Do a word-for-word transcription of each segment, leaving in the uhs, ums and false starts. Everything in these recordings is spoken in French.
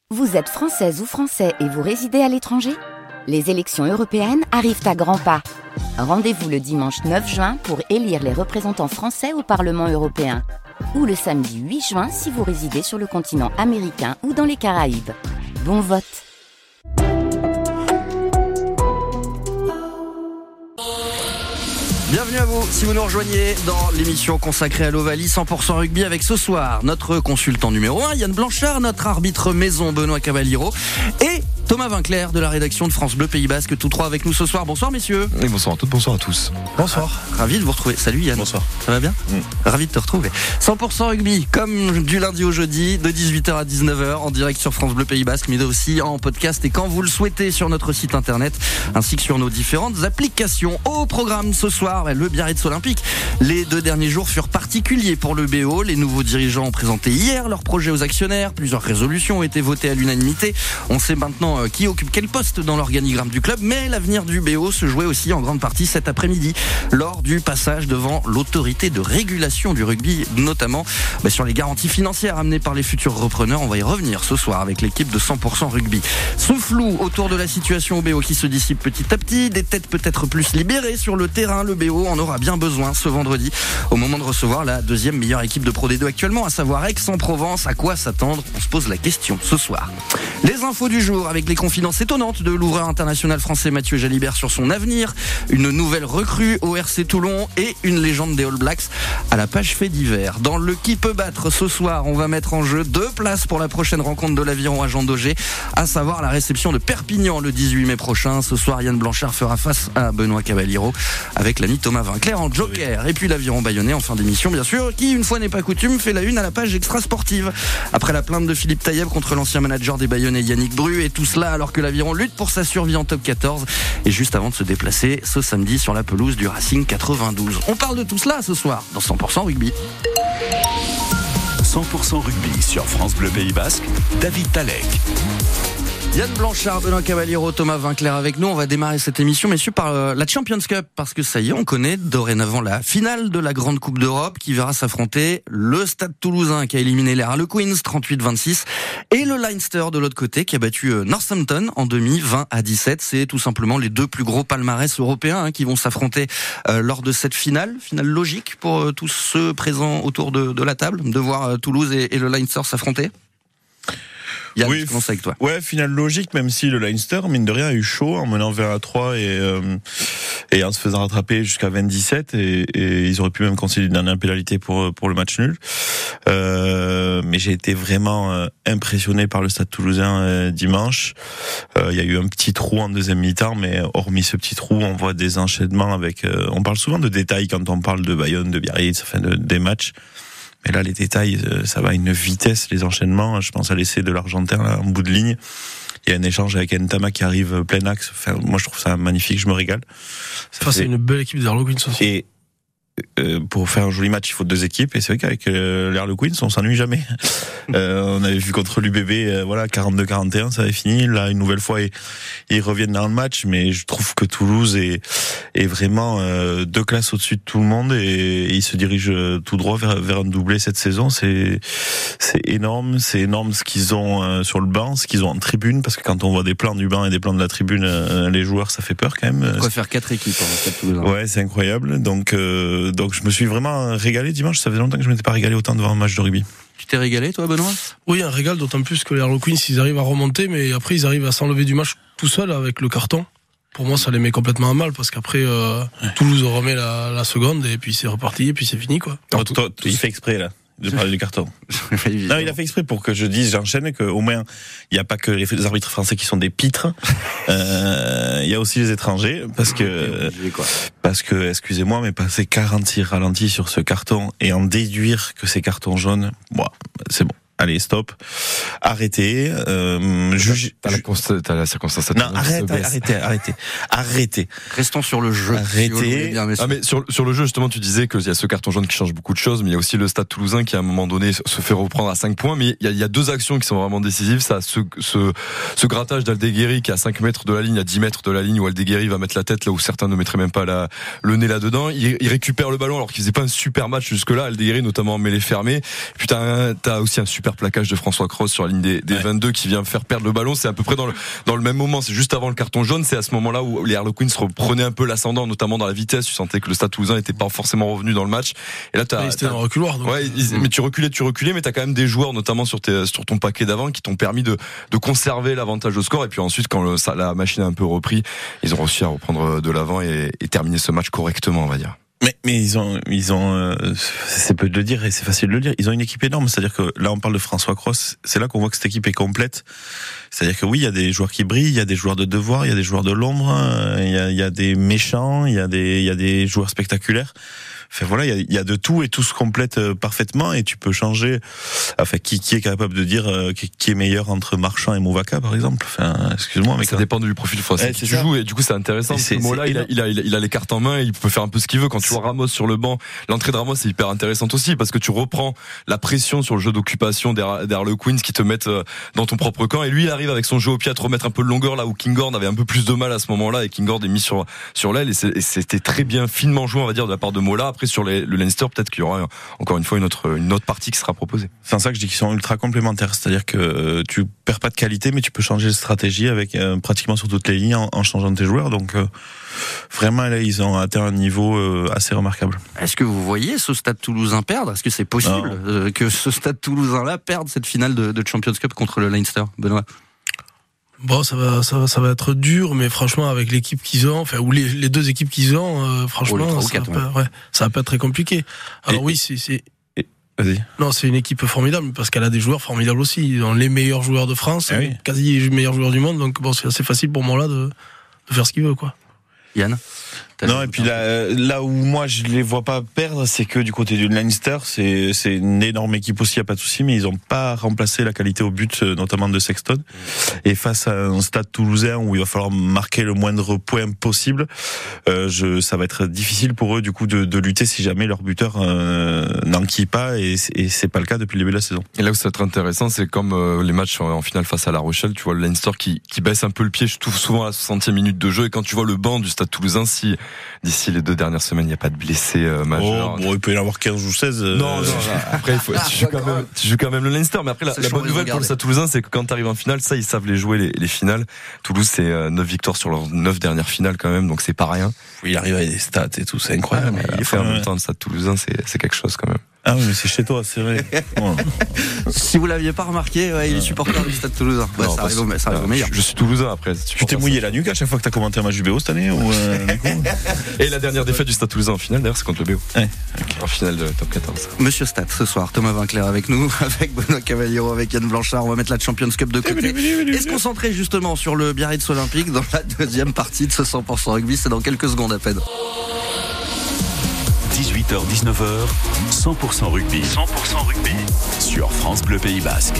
Vous êtes française ou français et vous résidez à l'étranger ? Les élections européennes arrivent à grands pas. Rendez-vous le dimanche neuf juin pour élire les représentants français au Parlement européen. Ou le samedi huit juin si vous résidez sur le continent américain ou dans les Caraïbes. Bon vote! Bienvenue à vous, si vous nous rejoignez dans l'émission consacrée à l'Ovalie cent pour cent rugby avec ce soir notre consultant numéro un, Yann Blanchard, notre arbitre maison Benoît Cavaliero et Thomas Vinclair de la rédaction de France Bleu Pays Basque, tous trois avec nous ce soir. Bonsoir messieurs. Et bonsoir à toutes, bonsoir à tous. Bonsoir. Ravi de vous retrouver. Salut Yann. Bonsoir. Ça va bien ? mmh. Ravi de te retrouver. cent pour cent rugby, comme du lundi au jeudi, de dix-huit heures à dix-neuf heures, en direct sur France Bleu Pays Basque, mais aussi en podcast et quand vous le souhaitez sur notre site internet, ainsi que sur nos différentes applications. Au programme ce soir, le Biarritz Olympique. Les deux derniers jours furent particuliers pour le B O. Les nouveaux dirigeants ont présenté hier leur projet aux actionnaires. Plusieurs résolutions ont été votées à l'unanimité. On sait maintenant qui occupe quel poste dans l'organigramme du club, mais l'avenir du B O se jouait aussi en grande partie cet après-midi lors du passage devant l'autorité de régulation du rugby, notamment bah, sur les garanties financières amenées par les futurs repreneurs. On va y revenir ce soir avec l'équipe de cent pour cent rugby. Ce flou autour de la situation au B O qui se dissipe petit à petit, des têtes peut-être plus libérées sur le terrain. Le B O en aura bien besoin ce vendredi au moment de recevoir la deuxième meilleure équipe de Pro D deux actuellement, à savoir Aix-en-Provence. À quoi s'attendre ? On se pose la question ce soir. Les infos du jour avec les confidences étonnantes de l'ouvreur international français Mathieu Jalibert sur son avenir, une nouvelle recrue au R C Toulon et une légende des All Blacks à la page fait divers. Dans le qui peut battre ce soir, on va mettre en jeu deux places pour la prochaine rencontre de l'Aviron à Jean Daugé, à savoir la réception de Perpignan le dix-huit mai prochain. Ce soir, Yann Blanchard fera face à Benoît Cavaliero avec l'ami Thomas Vinclair en joker. Et puis l'Aviron Bayonnais en fin d'émission, bien sûr, qui, une fois n'est pas coutume, fait la une à la page extra sportive. Après la plainte de Philippe Taïeb contre l'ancien manager des Bayonnais Yannick Bru, et tout cela alors que l'Aviron lutte pour sa survie en top quatorze et juste avant de se déplacer ce samedi sur la pelouse du Racing quatre-vingt-douze. On parle de tout cela ce soir dans cent pour cent rugby. cent pour cent rugby sur France Bleu Pays Basque, David Talek. Yann Blanchard, Benoît Cavaliero, Thomas Vinclair avec nous. On va démarrer cette émission, messieurs, par euh, la Champions Cup, parce que ça y est, on connaît dorénavant la finale de la Grande Coupe d'Europe qui verra s'affronter le Stade Toulousain qui a éliminé les Harlequins trente-huit vingt-six et le Leinster de l'autre côté qui a battu euh, Northampton en demi vingt à dix-sept. C'est tout simplement les deux plus gros palmarès européens hein, qui vont s'affronter euh, lors de cette finale. Finale logique pour euh, tous ceux présents autour de, de la table, de voir euh, Toulouse et, et le Leinster s'affronter. Yann, oui, je commence avec toi. Ouais, finale logique, même si le Leinster, mine de rien, a eu chaud en menant vingt à trois et, euh, et en se faisant rattraper jusqu'à vingt à dix-sept et, et ils auraient pu même concéder une dernière pénalité pour, pour le match nul. Euh, mais j'ai été vraiment euh, impressionné par le Stade Toulousain euh, dimanche. Euh, il y a eu un petit trou en deuxième mi-temps, mais hormis ce petit trou, on voit des enchaînements avec, euh, on parle souvent de détails quand on parle de Bayonne, de Biarritz, enfin de, des matchs. Et là, les détails, ça va à une vitesse, les enchaînements. Je pense à l'essai de l'Argentin, là, en bout de ligne. Il y a un échange avec Ntama qui arrive plein axe. Enfin, moi, je trouve ça magnifique, je me régale. Ça enfin, fait... c'est une belle équipe des Harlequins aussi. Et euh, pour faire un joli match, il faut deux équipes. Et c'est vrai qu'avec euh, les Harlequins, on s'ennuie jamais. euh, on avait vu contre l'U B B, euh, voilà, quarante-deux quarante et un, ça avait fini. Là, une nouvelle fois, ils, ils reviennent dans le match. Mais je trouve que Toulouse est, est vraiment euh, deux classes au-dessus de tout le monde et, et ils se dirigent tout droit vers, vers un doublé cette saison. C'est, c'est énorme. C'est énorme ce qu'ils ont euh, sur le banc, ce qu'ils ont en tribune, parce que quand on voit des plans du banc et des plans de la tribune, euh, les joueurs, ça fait peur quand même. On va faire quatre équipes en fait, Toulouse. Ouais, c'est incroyable. Donc, euh, donc je me suis vraiment régalé dimanche. Ça faisait longtemps que je m'étais pas régalé autant devant un match de rugby. Tu t'es régalé, toi, Benoît ? Oui, un régal, d'autant plus que les Harlequins, ils arrivent à remonter, mais après, ils arrivent à s'enlever du match tout seul avec le carton. Pour moi, ça les met complètement à mal, parce qu'après, euh, ouais. Toulouse remet la, la seconde, et puis c'est reparti, et puis c'est fini, quoi. Non, toi, toi, il fait exprès, là, de parler du carton. Non, il a fait exprès pour que je dise, j'enchaîne, qu'au moins, il n'y a pas que les arbitres français qui sont des pitres. euh, il y a aussi les étrangers, parce que, parce que, excusez-moi, mais passer quarante-six ralentis sur ce carton et en déduire que c'est carton jaune, bon, c'est bon. Allez, stop. Arrêtez. Euh, juge. T'as la, consta- t'as la circonstance. Non, arrête, arrêtez, arrêtez, arrêtez. Restons sur le jeu. Arrêtez. Bien, ah, mais sur, sur le jeu, justement, tu disais qu'il y a ce carton jaune qui change beaucoup de choses, mais il y a aussi le Stade Toulousain qui, à un moment donné, se fait reprendre à cinq points, mais il y a, il y a deux actions qui sont vraiment décisives. Ça, ce, ce, ce grattage d'Aldeguerri qui est à cinq mètres de la ligne, à dix mètres de la ligne, où Aldeguerri va mettre la tête là où certains ne mettraient même pas la, le nez là-dedans. Il, il récupère le ballon alors qu'il faisait pas un super match jusque-là. Aldeguerri, notamment en mêlée fermée. Puis t'as, un, t'as aussi un super super plaquage de François Cros sur la ligne des, des ouais. vingt-deux qui vient faire perdre le ballon. C'est à peu près dans le, dans le même moment. C'est juste avant le carton jaune. C'est à ce moment-là où les Harlequins reprenaient un peu l'ascendant, notamment dans la vitesse. Tu sentais que le Stade Toulousain n'était pas forcément revenu dans le match. Et là, t'as, ouais, c'était dans le reculoir. Donc... Ouais, ils, mais tu reculais, tu reculais, mais t'as quand même des joueurs, notamment sur, tes, sur ton paquet d'avant, qui t'ont permis de, de conserver l'avantage au score. Et puis ensuite, quand le, ça, la machine a un peu repris, ils ont réussi à reprendre de l'avant et, et terminer ce match correctement, on va dire. Mais, mais ils ont, ils ont, euh, c'est peu de le dire et c'est facile de le dire. Ils ont une équipe énorme. C'est-à-dire que là, on parle de François Cros. C'est là qu'on voit que cette équipe est complète. C'est-à-dire que oui, il y a des joueurs qui brillent, il y a des joueurs de devoir, il y a des joueurs de l'ombre, il y a, il y a des méchants, il y a des, il y a des joueurs spectaculaires. Enfin voilà, il y a, il y a de tout et tout se complète parfaitement et tu peux changer. Enfin, qui, qui est capable de dire euh, qui, qui est meilleur entre Marchand et Movaca, par exemple. Enfin, excuse-moi, mais ça dépend du profil français qui tu joues et du coup c'est intéressant. Parce que Mola, il a, il a, il a, il a les cartes en main, et il peut faire un peu ce qu'il veut. Quand tu vois Ramos sur le banc, l'entrée de Ramos est hyper intéressante aussi parce que tu reprends la pression sur le jeu d'occupation des Harlequins qui te mettent dans ton propre camp et lui il arrive avec son jeu au pied à te remettre un peu de longueur là où Kinghorn avait un peu plus de mal à ce moment-là et Kinghorn est mis sur sur l'aile et, c'est, et c'était très bien finement joué on va dire de la part de Mola. Après sur les, le Leinster peut-être qu'il y aura encore une fois une autre une autre partie qui sera proposée. C'est ça que je dis qu'ils sont ultra complémentaires, c'est-à-dire que tu perds pas de qualité mais tu peux changer de stratégie avec euh, pratiquement sur toutes les lignes en, en changeant de tes joueurs. Donc euh, vraiment là ils ont atteint un niveau euh, assez remarquable. Est-ce que vous voyez ce Stade Toulousain perdre ? Est-ce que c'est possible euh, que ce Stade Toulousain là perde cette finale de, de Champions Cup contre le Leinster, Benoît ? Bon, ça va, ça va, ça va être dur, mais franchement, avec l'équipe qu'ils ont, enfin, ou les, les deux équipes qu'ils ont, euh, franchement, oh, ça, quatre, va pas, ouais, ça va pas être très compliqué. Alors et, oui, c'est, c'est, et, vas-y. Non, c'est une équipe formidable parce qu'elle a des joueurs formidables aussi. Ils ont les meilleurs joueurs de France, ah oui. quasi les meilleurs joueurs du monde, donc bon, c'est assez facile pour moi là de, de faire ce qu'il veut, quoi. Yann ? Non, et puis là, là où moi je les vois pas perdre, c'est que du côté du Leinster, c'est, c'est une énorme équipe aussi, y a pas de souci, mais ils ont pas remplacé la qualité au but, notamment de Sexton. Et face à un Stade Toulousain où il va falloir marquer le moindre point possible, euh, je, ça va être difficile pour eux du coup de, de lutter si jamais leur buteur euh, n'enquille pas, et, et c'est pas le cas depuis le début de la saison. Et là où ça va être intéressant, c'est comme euh, les matchs en, en finale face à La Rochelle, tu vois le Leinster qui, qui baisse un peu le pied, je trouve souvent à la soixantième minute de jeu, et quand tu vois le banc du Stade Toulousain, si d'ici les deux dernières semaines, il n'y a pas de blessés euh, majeurs. Oh, bon, il peut y en avoir quinze ou seize. Euh... Non, non, après, il faut, tu, joues quand même, tu joues quand même le Leinster. Mais après, la, la bonne nouvelle pour le Stade Toulousain, c'est que quand tu arrives en finale, ça, ils savent les jouer, les, les finales. Toulouse, c'est euh, neuf victoires sur leurs neuf dernières finales quand même, donc c'est pas rien. Il arrive avec des stats et tout, c'est incroyable. Ouais, mais il fait en même temps le Stade Toulousain, c'est, c'est quelque chose quand même. Ah oui, mais c'est chez toi, c'est vrai. Ouais. Si vous l'aviez pas remarqué, ouais, il est supporter du Stade Toulousain. Ouais, non, ça arrive, au, ça arrive au meilleur. Je, je suis Toulousain après. Tu t'es mouillé la nuque à chaque fois que t'as commenté un match du B O cette année ou euh, Et la dernière défaite du Stade Toulousain en finale, d'ailleurs, c'est contre le B O. Ouais. Okay. En finale de top quatorze. Monsieur Stade, ce soir, Thomas Vinclair avec nous, avec Benoît Cavaliero, avec Yann Blanchard. On va mettre la Champions Cup de côté et se concentrer justement sur le Biarritz Olympique dans la deuxième partie de ce cent pour cent rugby. C'est dans quelques secondes à peine. dix-huit heures dix-neuf heures, cent pour cent rugby. cent pour cent rugby sur France Bleu Pays Basque.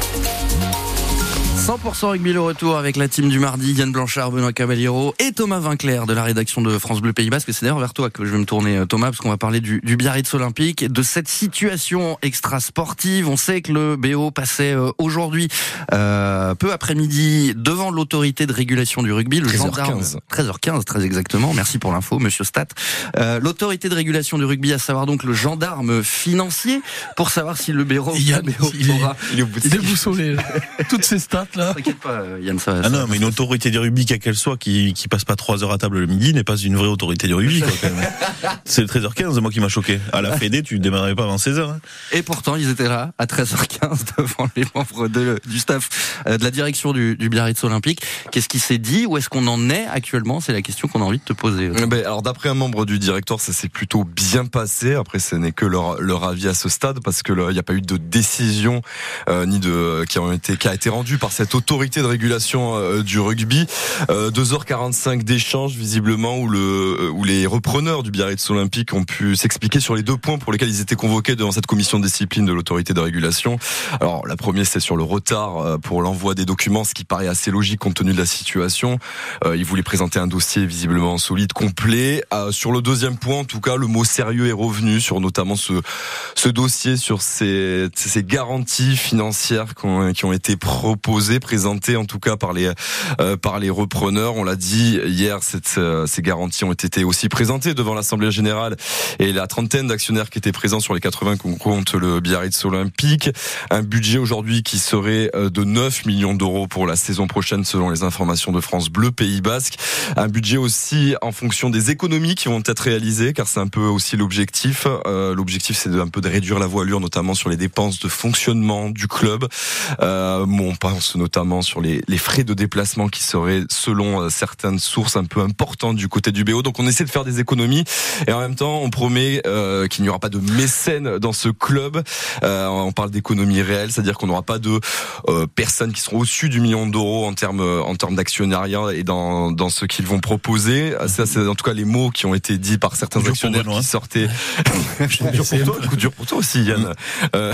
cent pour cent rugby le retour avec la team du mardi, Yann Blanchard, Benoît Cavaliero et Thomas Vinclair de la rédaction de France Bleu Pays Basque. Et c'est d'ailleurs vers toi que je vais me tourner, Thomas, parce qu'on va parler du, du Biarritz Olympique, de cette situation extra sportive. On sait que le B O passait aujourd'hui, euh, peu après-midi, devant l'autorité de régulation du rugby, le gendarme. treize heures quinze, très exactement. Merci pour l'info, monsieur Stat. Euh, l'autorité de régulation du rugby, à savoir donc le gendarme financier, pour savoir si le B O, Yann, le B O il, aura... il est au bout de il est boussolé. Toutes ces stats là. T'inquiète pas, Yann, ça va. Ah non, mais une autorité du rugby, quelle qu'elle soit, qui, qui passe pas trois heures à table le midi, n'est pas une vraie autorité du rugby, quoi, quand même. C'est le treize heures quinze, moi qui m'a choqué. À la Fédé, tu démarrais pas avant seize heures, hein. Et pourtant, ils étaient là, à treize heures quinze, devant les membres de, du staff, euh, de la direction du, du Biarritz Olympique. Qu'est-ce qui s'est dit? Où est-ce qu'on en est actuellement? C'est la question qu'on a envie de te poser. Ben, alors, d'après un membre du directoire, ça s'est plutôt bien passé. Après, ce n'est que leur, leur avis à ce stade, parce que il n'y a pas eu de décision, euh, ni de, qui ont été, qui a été rendue par cette autorité de régulation euh, du rugby. Euh, deux heures quarante-cinq d'échange, visiblement, où, le, où les repreneurs du Biarritz Olympique ont pu s'expliquer sur les deux points pour lesquels ils étaient convoqués devant cette commission de discipline de l'autorité de régulation. Alors, la première, c'est sur le retard euh, pour l'envoi des documents, ce qui paraît assez logique compte tenu de la situation. Euh, ils voulaient présenter un dossier visiblement solide, complet. Euh, sur le deuxième point, en tout cas, le mot sérieux est revenu sur notamment ce, ce dossier, sur ces, ces garanties financières qui ont, qui ont été proposées. proposées, présentées en tout cas par les euh, par les repreneurs. On l'a dit hier, cette, euh, ces garanties ont été aussi présentées devant l'Assemblée générale et la trentaine d'actionnaires qui étaient présents sur les quatre-vingts qu'on compte le Biarritz Olympique. Un budget aujourd'hui qui serait de neuf millions d'euros pour la saison prochaine selon les informations de France Bleu Pays Basque. Un budget aussi en fonction des économies qui vont être réalisées, car c'est un peu aussi l'objectif. Euh, l'objectif c'est de un peu de réduire la voilure, notamment sur les dépenses de fonctionnement du club. Euh, bon, on pense notamment sur les, les frais de déplacement qui seraient, selon certaines sources, un peu importants du côté du B O. Donc on essaie de faire des économies et en même temps on promet euh, qu'il n'y aura pas de mécènes dans ce club. Euh, on parle d'économie réelle, c'est-à-dire qu'on n'aura pas de euh, personnes qui seront au-dessus du million d'euros en termes en termes d'actionnariat et dans dans ce qu'ils vont proposer. Ça, c'est en tout cas les mots qui ont été dits par certains actionnaires qui sortaient. C'est dur pour toi, coup dur pour toi aussi, Yann. Euh...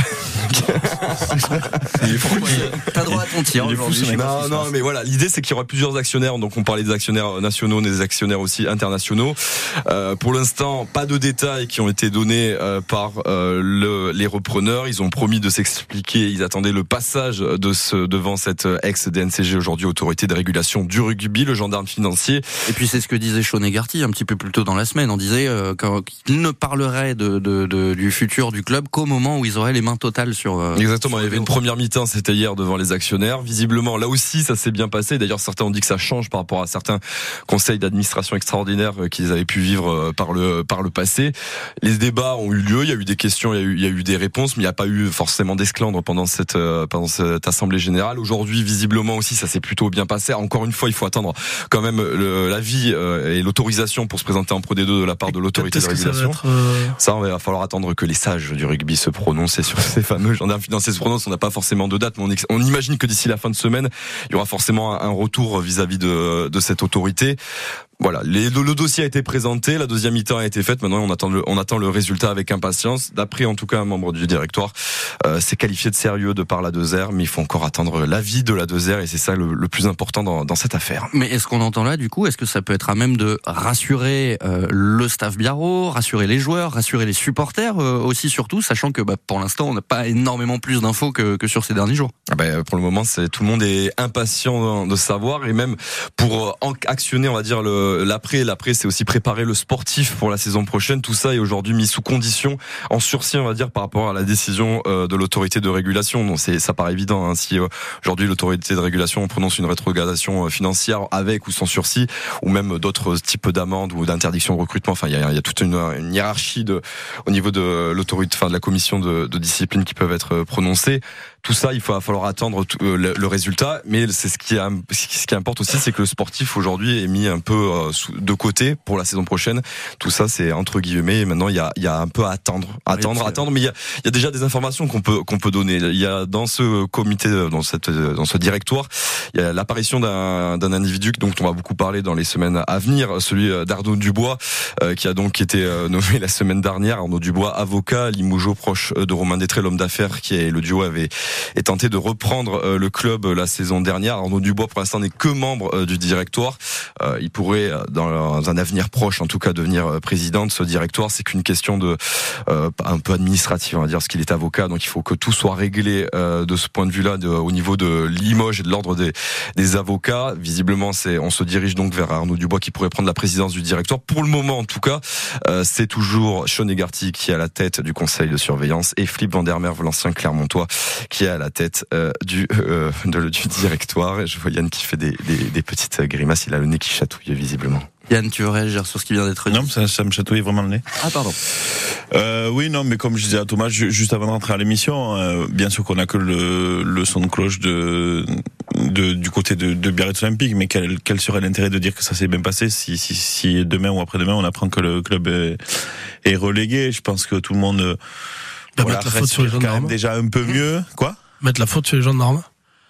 T'as droit à ton tir aujourd'hui. Non, non, mais voilà, l'idée c'est qu'il y aura plusieurs actionnaires. Donc on parlait des actionnaires nationaux, des actionnaires aussi internationaux. Euh, pour l'instant, pas de détails qui ont été donnés euh, par euh, le, les repreneurs. Ils ont promis de s'expliquer. Ils attendaient le passage de ce devant cette ex-D N C G, aujourd'hui autorité de régulation du rugby, le gendarme financier. Et puis c'est ce que disait Sean Hegarty un petit peu plus tôt dans la semaine. On disait euh, qu'il ne parlerait de, de, de, du futur du club qu'au moment où ils auraient les mains totales sur. Euh, Exactement. Sur il y avait une première mi-temps, c'était hier devant les actionnaires. Visiblement, là aussi, ça s'est bien passé. D'ailleurs, certains ont dit que ça change par rapport à certains conseils d'administration extraordinaires qu'ils avaient pu vivre par le par le passé. Les débats ont eu lieu. Il y a eu des questions, il y a eu, il y a eu des réponses, mais il n'y a pas eu forcément d'esclandre pendant cette pendant cette assemblée générale. Aujourd'hui, visiblement aussi, ça s'est plutôt bien passé. Encore une fois, il faut attendre quand même le, l'avis euh, et l'autorisation pour se présenter en Pro D deux de la part de l'autorité de régulation. Ça, euh... ça, il va falloir attendre que les sages du rugby se prononcent et sur ces fameux gendarmes financiers se prononcent. On n'a pas forcément de date, mais on, ex- on imagine que d'ici la fin de semaine, il y aura forcément un, un retour vis-à-vis de, de cette autorité. Voilà, les, le, le dossier a été présenté, la deuxième mi-temps a été faite. Maintenant, on attend le, on attend le résultat avec impatience. D'après, en tout cas, un membre du directoire, euh, c'est qualifié de sérieux de par la deux R, mais il faut encore attendre l'avis de la deux R et c'est ça le, le plus important dans, dans cette affaire. Mais est-ce qu'on entend là, du coup, est-ce que ça peut être à même de rassurer euh, le staff biarro, rassurer les joueurs, rassurer les supporters euh, aussi, surtout, sachant que bah, pour l'instant, on n'a pas énormément plus d'infos que, que sur ces derniers jours. Ah bah, pour le moment, c'est tout le monde est impatient de savoir et même pour euh, actionner, on va dire le L'après, l'après, c'est aussi préparer le sportif pour la saison prochaine. Tout ça est aujourd'hui mis sous condition, en sursis, on va dire, par rapport à la décision euh, de l'autorité de régulation. Donc, c'est, ça paraît évident. Hein, si euh, aujourd'hui l'autorité de régulation prononce une rétrogradation financière avec ou sans sursis, ou même d'autres types d'amendes ou d'interdiction de recrutement. Enfin, il y a, il y a toute une, une hiérarchie de, au niveau de l'autorité, enfin de la commission de, de discipline qui peuvent être prononcées. Tout ça, il va falloir attendre tout, euh, le, le résultat. Mais c'est ce qui, a, ce qui importe aussi, c'est que le sportif aujourd'hui est mis un peu euh, de côté pour la saison prochaine. Tout ça, c'est entre guillemets. Et maintenant, il y a, il y a un peu à attendre, attendre, oui, attendre. Mais il y a, il y a déjà des informations qu'on peut, qu'on peut donner. Il y a dans ce comité, dans cette, dans ce directoire, il y a l'apparition d'un, d'un individu dont on va beaucoup parler dans les semaines à venir, celui d'Arnaud Dubois, euh, qui a donc été nommé la semaine dernière. Arnaud Dubois, avocat, Limougeot, proche de Romain Détré, l'homme d'affaires qui est le duo avait et tenté de reprendre le club la saison dernière. Arnaud Dubois, pour l'instant, n'est que membre du directoire. Euh, il pourrait, dans un avenir proche, en tout cas, devenir président de ce directoire. C'est qu'une question de euh, un peu administrative, on va dire, parce qu'il est avocat. Donc, il faut que tout soit réglé euh, de ce point de vue-là, de, au niveau de Limoges et de l'ordre des, des avocats. Visiblement, c'est, on se dirige donc vers Arnaud Dubois qui pourrait prendre la présidence du directoire. Pour le moment, en tout cas, euh, c'est toujours Sean Hegarty qui est à la tête du conseil de surveillance et Philippe Van der Merwe, l'ancien Clermontois, qui est à la tête euh, du, euh, de, du directoire. Et je vois Yann qui fait des, des, des petites grimaces. Il a le nez qui chatouille visiblement. Yann, tu veux réagir sur ce qui vient d'être dit? Non, ça, ça me chatouille vraiment le nez. Ah, pardon. Euh, oui, non, mais comme je disais à Thomas, juste avant d'entrer à l'émission, euh, bien sûr qu'on a que le, le son de cloche de, de du côté de, de Biarritz Olympique, mais quel, quel serait l'intérêt de dire que ça s'est bien passé si, si, si demain ou après-demain on apprend que le club est, est relégué? Je pense que tout le monde bah, voilà, mettre la faute sur les gendarmes. Déjà un peu mieux, quoi? Mettre la faute sur les gendarmes.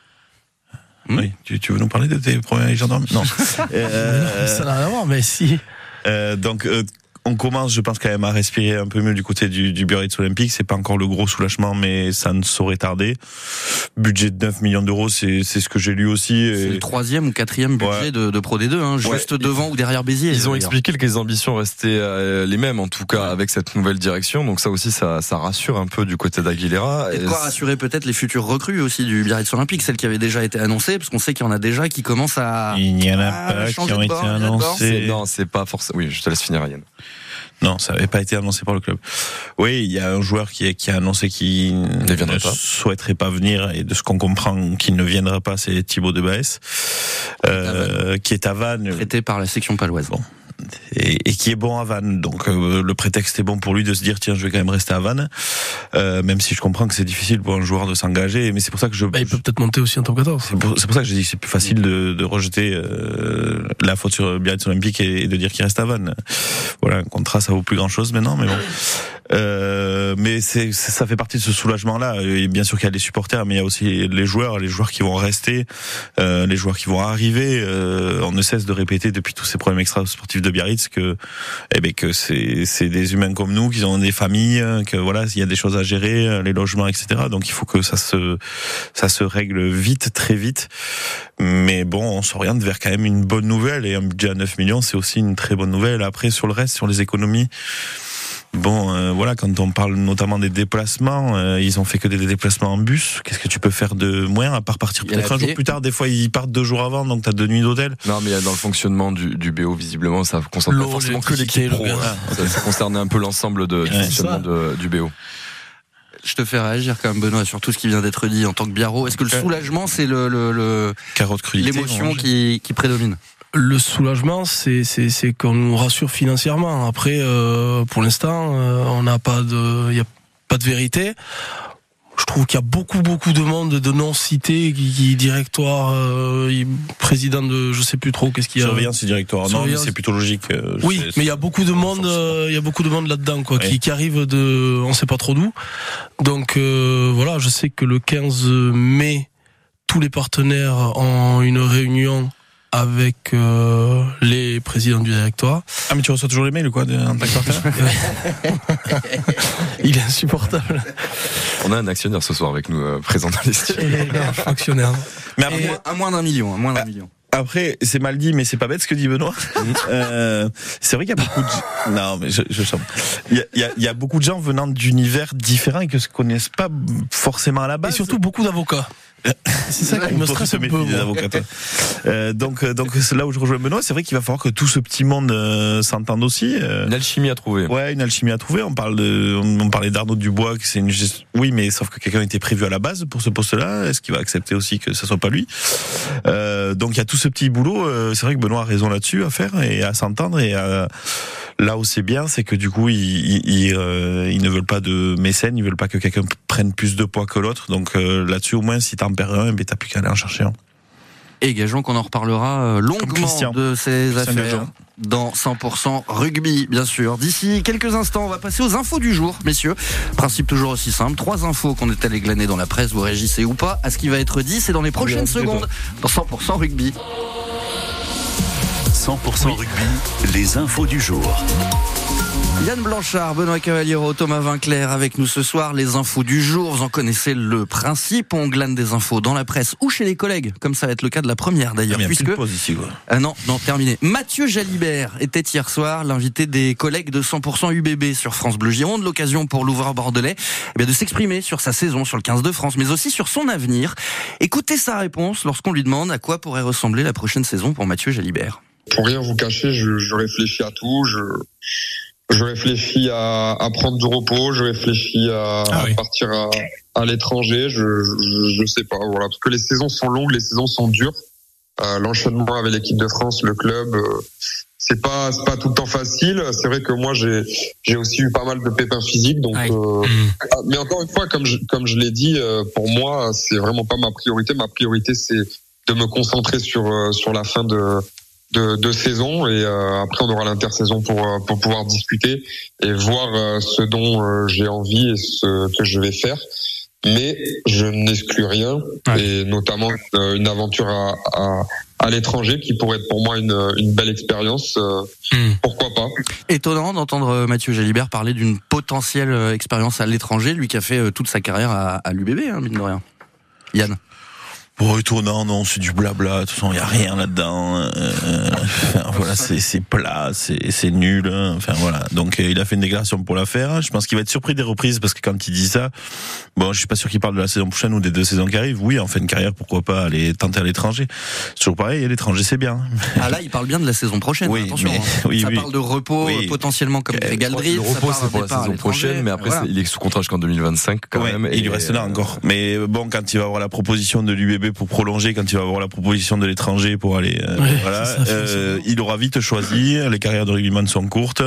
Mmh. Oui, tu, tu veux nous parler de tes premiers gendarmes? Non. euh, ça n'a rien à voir, mais si. Euh, donc, euh, on commence, je pense quand même à respirer un peu mieux du côté du, du Biarritz Olympique. C'est pas encore le gros soulagement, mais ça ne saurait tarder. Budget de neuf millions d'euros, c'est, c'est ce que j'ai lu aussi. Et... C'est le troisième ou quatrième budget ouais. de, de Pro D deux, hein, juste ouais. devant ou derrière Béziers. Ils ont expliqué que les ambitions restaient euh, les mêmes, en tout cas, ouais. avec cette nouvelle direction. Donc ça aussi, ça, ça rassure un peu du côté d'Aguilera. Et de quoi rassurer peut-être les futures recrues aussi du Biarritz Olympique, celles qui avaient déjà été annoncées, parce qu'on sait qu'il y en a déjà qui commencent à. Il n'y en a pas qui ont été annoncées. Non, c'est pas forcément. Oui, je te laisse finir, Yann. Non, ça n'avait pas été annoncé par le club. Oui, il y a un joueur qui a, qui a annoncé qu'il ne, ne souhaiterait pas venir, et de ce qu'on comprend qu'il ne viendra pas, c'est Thibaut Debaes, euh, qui est à Vannes. Prêté par la section paloise. Bon. Et, et qui est bon à Vannes, donc euh, le prétexte est bon pour lui de se dire tiens, je vais quand même rester à Vannes, euh, même si je comprends que c'est difficile pour un joueur de s'engager, mais c'est pour ça que je. Bah, il peut peut-être monter aussi en top quatorze. C'est pour, c'est pour ça que je dis que c'est plus facile de, de rejeter euh, la faute sur Biarritz Olympique et, et de dire qu'il reste à Vannes. Voilà, un contrat ça vaut plus grand chose maintenant, mais bon. Euh, mais c'est, c'est, ça fait partie de ce soulagement-là. Et bien sûr qu'il y a les supporters, mais il y a aussi les joueurs, les joueurs qui vont rester, euh, les joueurs qui vont arriver. Euh, on ne cesse de répéter depuis tous ces problèmes extra-sportifs de Biarritz que, eh ben, que c'est, c'est des humains comme nous, qu'ils ont des familles, que voilà, il y a des choses à gérer, les logements, et cetera. Donc il faut que ça se, ça se règle vite, très vite. Mais bon, on s'oriente vers quand même une bonne nouvelle, et un budget à neuf millions, c'est aussi une très bonne nouvelle. Après, sur le reste, sur les économies, bon, euh, voilà, quand on parle notamment des déplacements, euh, ils ont fait que des déplacements en bus. Qu'est-ce que tu peux faire de moins, à part partir peut-être un jour plus tard? Des fois, ils partent deux jours avant, donc t'as deux nuits d'hôtel. Non, mais dans le fonctionnement du, du B O, visiblement, ça concerne pas forcément que l'équipe pro. Hein. Ça, ça concerne un peu l'ensemble de, du ouais, fonctionnement de, du B O. Je te fais réagir quand même, Benoît, sur tout ce qui vient d'être dit en tant que Biarro. Est-ce que le soulagement, c'est le, le, le carotte crudité, l'émotion qui, qui prédomine? Le soulagement, c'est c'est c'est qu'on nous rassure financièrement. Après, euh, pour l'instant, euh, on n'a pas de, il y a pas de vérité. Je trouve qu'il y a beaucoup beaucoup de monde de non cités qui, qui directoire, euh, président de, je sais plus trop, qu'est-ce qu'il y a. Surveillance et directoire. Non, mais c'est plutôt logique. Euh, oui, mais il y a beaucoup de monde, euh, il y a beaucoup de monde là-dedans, quoi, oui. qui, qui arrive de, on sait pas trop d'où. Donc euh, voilà, je sais que le quinze mai, tous les partenaires ont une réunion avec euh, les présidents du directoire. Ah, mais tu reçois toujours les mails ou quoi, d'un partenaire? Il est insupportable. On a un actionnaire ce soir avec nous, euh, présent dans les studios. Actionnaire. Mais après, à moins d'un million, à moins d'un million. Après, c'est mal dit, mais c'est pas bête ce que dit Benoît. euh, c'est vrai qu'il y a beaucoup de... Non, mais je, je chante. Il y a, il y a, il y a beaucoup de gens venant d'univers différents et que se connaissent pas forcément à la base. Et surtout beaucoup d'avocats. C'est ça qui me stresse un peu. Des avocats, euh, donc, donc c'est là où je rejoins Benoît. C'est vrai qu'il va falloir que tout ce petit monde euh, s'entende aussi. Euh, une alchimie à trouver. Ouais, une alchimie à trouver. On parle de, on, on parlait d'Arnaud Dubois, que c'est une gest... oui, mais sauf que quelqu'un était prévu à la base pour ce poste-là. Est-ce qu'il va accepter aussi que ça soit pas lui? euh, Donc il y a tout ce petit boulot. Euh, c'est vrai que Benoît a raison là-dessus à faire et à s'entendre et à... Là où c'est bien, c'est que du coup, ils, ils, ils, euh, ils ne veulent pas de mécènes, ils veulent pas que quelqu'un prenne plus de poids que l'autre. Donc euh, là-dessus, au moins, si t'en perds un, ben, t'as plus qu'à aller en chercher un. Et gageons qu'on en reparlera longuement de ces Christian affaires Gageon. Dans cent pour cent rugby, bien sûr. D'ici quelques instants, on va passer aux infos du jour, messieurs. Principe toujours aussi simple. Trois infos qu'on est allé glaner dans la presse, vous réagissez ou pas à ce qui va être dit. C'est dans les prochaines oui, secondes, dans cent pour cent rugby. cent pour cent oui. Rugby, les infos du jour. Yann Blanchard, Benoît Cavaliero, Thomas Vinclair avec nous ce soir. Les infos du jour, vous en connaissez le principe. On glane des infos dans la presse ou chez les collègues, comme ça va être le cas de la première d'ailleurs. Ah, puisque ici, ah non, non, terminé. Mathieu Jalibert était hier soir l'invité des collègues de cent pour cent U B B sur France Bleu Gironde. L'occasion pour l'ouvreur bordelais eh bien, de s'exprimer sur sa saison, sur le quinze de France, mais aussi sur son avenir. Écoutez sa réponse lorsqu'on lui demande à quoi pourrait ressembler la prochaine saison pour Mathieu Jalibert. Pour rien vous cacher, je, je réfléchis à tout. Je... Je réfléchis à, à prendre du repos, je réfléchis à, ah oui. à partir à, à l'étranger, je, je je sais pas, voilà, parce que les saisons sont longues, les saisons sont dures. Euh, l'enchaînement avec l'équipe de France, le club, euh, c'est pas c'est pas tout le temps facile. C'est vrai que moi j'ai j'ai aussi eu pas mal de pépins physiques, donc. Euh, mmh. Mais encore une fois, comme je comme je l'ai dit, euh, pour moi c'est vraiment pas ma priorité. Ma priorité c'est de me concentrer sur euh, sur la fin de De, de saison et euh, après on aura l'intersaison pour pour pouvoir discuter et voir euh, ce dont euh, j'ai envie et ce que je vais faire. Mais je n'exclus rien ouais. et notamment euh, une aventure à, à à l'étranger qui pourrait être pour moi une une belle expérience. Euh, mmh. Pourquoi pas? Étonnant d'entendre Mathieu Jalibert parler d'une potentielle expérience à l'étranger, lui qui a fait toute sa carrière à, à l'U B B, hein, mine de rien. Yann. Bon, étonnant, non, c'est du blabla. De toute façon, il y a rien là-dedans. Euh, enfin, voilà, c'est, c'est plat, c'est, c'est nul. Hein. Enfin, voilà. Donc, euh, il a fait une déclaration pour la faire. Je pense qu'il va être surpris des reprises parce que quand il dit ça, bon, je suis pas sûr qu'il parle de la saison prochaine ou des deux saisons qui arrivent. Oui, en fin de carrière, pourquoi pas aller tenter à l'étranger. C'est toujours pareil, à l'étranger, c'est bien. Ah là, il parle bien de la saison prochaine. Oui, attention. mais, hein. oui, ça oui. parle de repos oui. potentiellement comme dirait Galdrit. Le repos, c'est pour la saison prochaine, mais après, voilà. Il est sous contrat jusqu'en deux mille vingt-cinq quand ouais, même. Et il lui reste là encore. Mais bon, quand il va avoir la proposition de l'U B B pour prolonger, quand il va avoir la proposition de l'étranger pour aller, euh, ouais, voilà, ça, euh, il aura vite choisi. Les carrières de rugbyman sont courtes.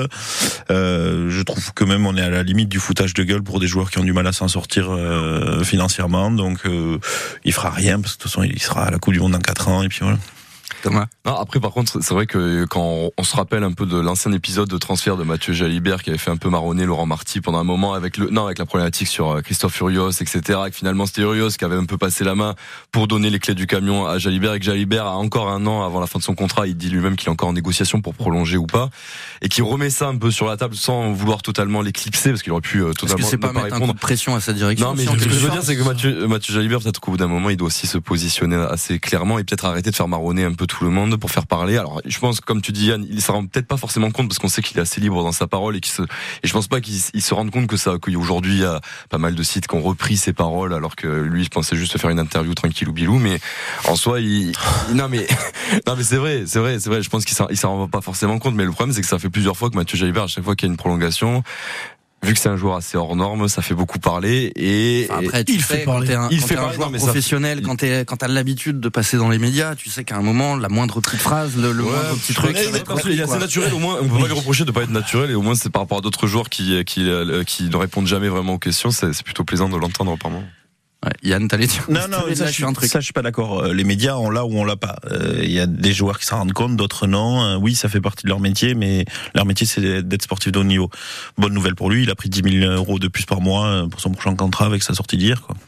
Euh, je trouve que même on est à la limite du foutage de gueule pour des joueurs qui ont du mal à s'en sortir euh, financièrement. Donc, euh, il fera rien parce que de toute façon, il sera à la Coupe du Monde dans quatre ans et puis voilà. Thomas. Non, après, par contre, c'est vrai que quand on se rappelle un peu de l'ancien épisode de transfert de Mathieu Jalibert qui avait fait un peu marronner Laurent Marty pendant un moment avec le, non, avec la problématique sur Christophe Furios, et cetera, que finalement c'était Furios qui avait un peu passé la main pour donner les clés du camion à Jalibert et que Jalibert a encore un an avant la fin de son contrat, il dit lui-même qu'il est encore en négociation pour prolonger ou pas et qui remet ça un peu sur la table sans vouloir totalement l'éclipser parce qu'il aurait pu euh, totalement Parce que c'est pas, pas mettre répondre. Un coup de pression à sa direction. Non, mais ce que je veux dire, c'est que Mathieu, Mathieu Jalibert, peut-être qu'au bout d'un moment, il doit aussi se positionner assez clairement et peut-être arrêter de faire marronner un peu tout le monde pour faire parler. Alors, je pense, comme tu dis, Yann, il s'en rend peut-être pas forcément compte parce qu'on sait qu'il est assez libre dans sa parole et qu'il se, et je pense pas qu'il il se rende compte que ça, qu'aujourd'hui, il y a pas mal de sites qui ont repris ses paroles alors que lui, il pensait juste faire une interview tranquille ou bilou, mais en soi, il, il non, mais, non, mais c'est vrai, c'est vrai, c'est vrai, je pense qu'il s'en, il s'en rend pas forcément compte, mais le problème, c'est que ça fait plusieurs fois que Mathieu Jalibert, à chaque fois qu'il y a une prolongation, vu que c'est un joueur assez hors norme, ça fait beaucoup parler et enfin, après tu il sais fait quand parler. t'es un, il quand fait t'es un parler, joueur non, professionnel, ça... quand t'es quand t'as l'habitude de passer dans les médias, tu sais qu'à un moment la moindre petite phrase, le, le ouais, moindre petit truc, ça va être compris, il est assez naturel. Au moins, on peut pas lui reprocher de pas être naturel et au moins c'est par rapport à d'autres joueurs qui qui qui ne répondent jamais vraiment aux questions. C'est, c'est plutôt plaisant de l'entendre par moment. Ouais, Yann, t'allais dire. Non, non, ça, je suis, un truc. ça, je suis pas d'accord. Les médias, on l'a ou on l'a pas. Il euh, y a des joueurs qui s'en rendent compte, d'autres non. Euh, oui, ça fait partie de leur métier, mais leur métier, c'est d'être sportif de haut niveau. Bonne nouvelle pour lui, il a pris dix mille euros de plus par mois pour son prochain contrat avec sa sortie d'hier, quoi.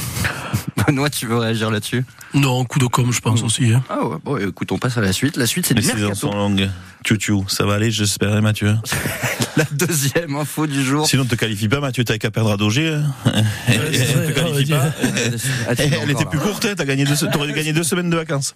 Benoît, tu veux réagir là-dessus? Non, coup de com', je pense mmh. aussi. Hein. Ah ouais, bon, écoute, on passe à la suite. La suite, c'est du mercato. Les saisons sont longues. Tchou tchou, ça va aller, j'espère, Mathieu. La deuxième info du jour. Sinon, ne te qualifie pas, Mathieu, t'as qu'à perdre à Daugé. Elle ne te qualifie pas. Elle était plus courte, t'as gagné deux, t'aurais gagné deux semaines de vacances.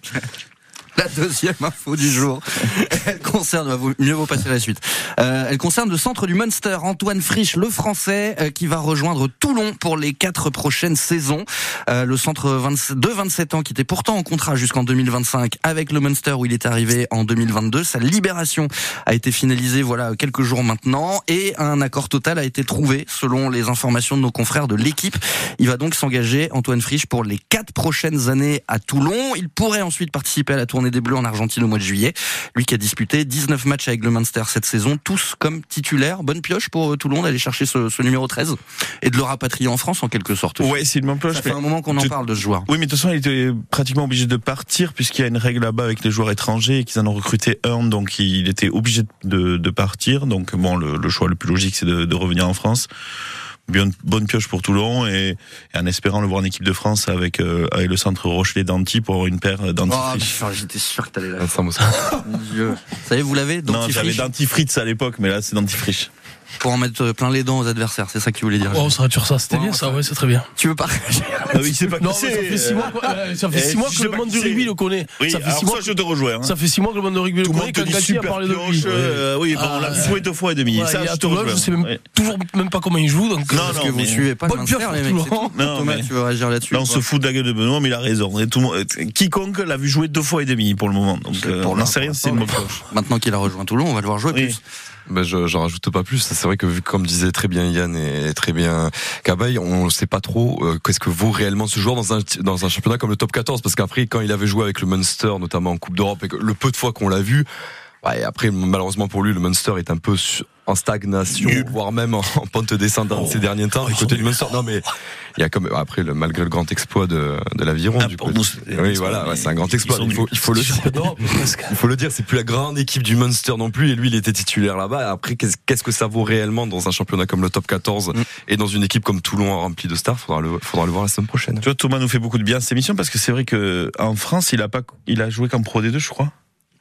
La deuxième info du jour, elle concerne, mieux vaut passer à la suite. Euh, elle concerne le centre du Munster, Antoine Frisch, le Français, euh, qui va rejoindre Toulon pour les quatre prochaines saisons. Euh, le centre vingt, de vingt-sept ans, qui était pourtant en contrat jusqu'en deux mille vingt-cinq avec le Munster où il est arrivé en deux mille vingt-deux. Sa libération a été finalisée, voilà, quelques jours maintenant, et un accord total a été trouvé selon les informations de nos confrères de l'équipe. Il va donc s'engager, Antoine Frisch, pour les quatre prochaines années à Toulon. Il pourrait ensuite participer à la tournée des Bleus en Argentine au mois de juillet. Lui qui a disputé dix-neuf matchs avec le Munster cette saison, tous comme titulaires. Bonne pioche pour Toulon d'aller chercher ce, ce numéro treize et de le rapatrier en France en quelque sorte. Ouais, c'est une bonne pioche. Ça fait un moment qu'on en parle de ce joueur. Oui, mais de toute façon, il était pratiquement obligé de partir puisqu'il y a une règle là-bas avec les joueurs étrangers et qu'ils en ont recruté un, donc il était obligé de, de partir. Donc bon, le, le choix le plus logique, c'est de, de revenir en France. Bien, bonne pioche pour Toulon et, et en espérant le voir en équipe de France avec, euh, avec le centre Rochelet d'Anti pour avoir une paire d'antifriches. Oh, j'étais sûr que t'allais là. Mon Dieu. Vous savez, vous l'avez? Non, j'avais d'antifrites à l'époque, mais là c'est d'antifriches. Pour en mettre plein les dents aux adversaires, c'est ça qu'il voulait dire. Oh, ça rature ça, c'était ouais, bien ça, ouais, c'est très bien. Tu veux pas ah oui, c'est pas non, mais ça fait six mois, euh, ça fait six mois que le monde du rugby le connaît. Oui, ça fait six mois que je te rejoins. Hein. Ça fait six mois que le monde du rugby le connaît. Quand Galtier a parlé de lui. Euh, oui, bon, on l'a joué deux fois et demi. Ça, je te rejoins. Je sais même toujours même pas comment il joue. Donc, non, non, que vous suivez pas le Munster, les mecs. Thomas, tu veux réagir là-dessus? Là, on se fout de la gueule de Benoît, mais il a raison. Quiconque l'a vu jouer deux fois et demi pour le moment. Donc, on n'en sait rien, c'est une bonne pioche. Maintenant qu'il a rejoint Toulon, on va le voir jouer plus. Ben je j'en rajoute pas plus. C'est vrai que vu comme disait très bien Yann et très bien Cabaye, on ne sait pas trop euh, qu'est-ce que vaut réellement ce joueur dans un dans un championnat comme le top quatorze, parce qu'après quand il avait joué avec le Munster, notamment en Coupe d'Europe, et que le peu de fois qu'on l'a vu, ouais, après malheureusement pour lui le Munster est un peu en stagnation, voire même en, en pente descendante oh. ces derniers temps. Oh, du côté du Munster, non mais il y a comme après le, malgré le grand exploit de de l'Aviron, ah, du coup. Oui, voilà, ouais, c'est un grand exploit. Il faut il faut le dire. Il faut le dire, c'est plus la grande équipe du Munster non plus. Et lui, il était titulaire là-bas. Après, qu'est-ce, qu'est-ce que ça vaut réellement dans un championnat comme le top quatorze mm. et dans une équipe comme Toulon remplie de stars? Faudra le faudra le voir la semaine prochaine. Tu vois, Thomas nous fait beaucoup de bien cette émission parce que c'est vrai que en France, il a pas il a joué qu'en Pro D deux, je crois.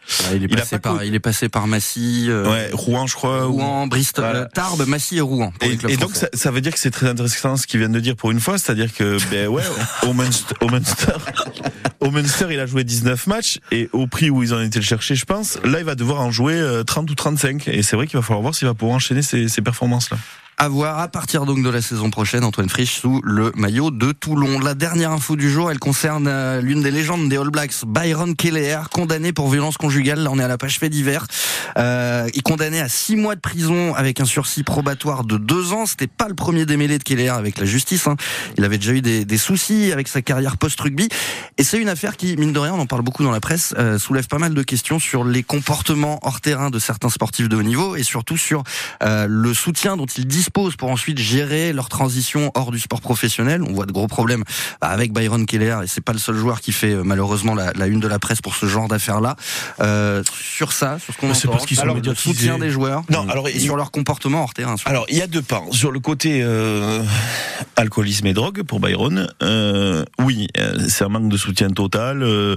Ouais, il est passé il par, que... il est passé par Massy, euh, ouais, Rouen, je crois. Rouen, ou... Bristol, voilà. Tarbes, Massy et Rouen. Et, et donc, ça, ça veut dire que c'est très intéressant ce qu'il vient de dire pour une fois, c'est-à-dire que, ben ouais, au Munster, au Munster, au Munster, il a joué dix-neuf matchs, et au prix où ils ont été le chercher, je pense, là, il va devoir en jouer trente ou trente-cinq. Et c'est vrai qu'il va falloir voir s'il va pouvoir enchaîner ces, ces performances-là. À voir à partir donc de la saison prochaine, Antoine Frisch sous le maillot de Toulon. La dernière info du jour, elle concerne euh, l'une des légendes des All Blacks, Byron Keller, condamné pour violence conjugale. Là, on est à la page fait divers. Euh, il est condamné à six mois de prison avec un sursis probatoire de deux ans. C'était pas le premier démêlé de Keller avec la justice. Hein. Il avait déjà eu des, des soucis avec sa carrière post-rugby. Et c'est une affaire qui, mine de rien, on en parle beaucoup dans la presse, euh, soulève pas mal de questions sur les comportements hors terrain de certains sportifs de haut niveau et surtout sur euh, le soutien dont ils disposent pour ensuite gérer leur transition hors du sport professionnel. On voit de gros problèmes avec Byron Keller et c'est pas le seul joueur qui fait malheureusement la, la une de la presse pour ce genre d'affaires-là. Euh, sur ça, sur ce qu'on entend, alors le soutien des joueurs, non, alors, et il... sur leur comportement hors terrain. Alors il y a deux pans. Sur le côté euh, alcoolisme et drogue pour Byron, euh, oui, c'est un manque de soutien total. Euh,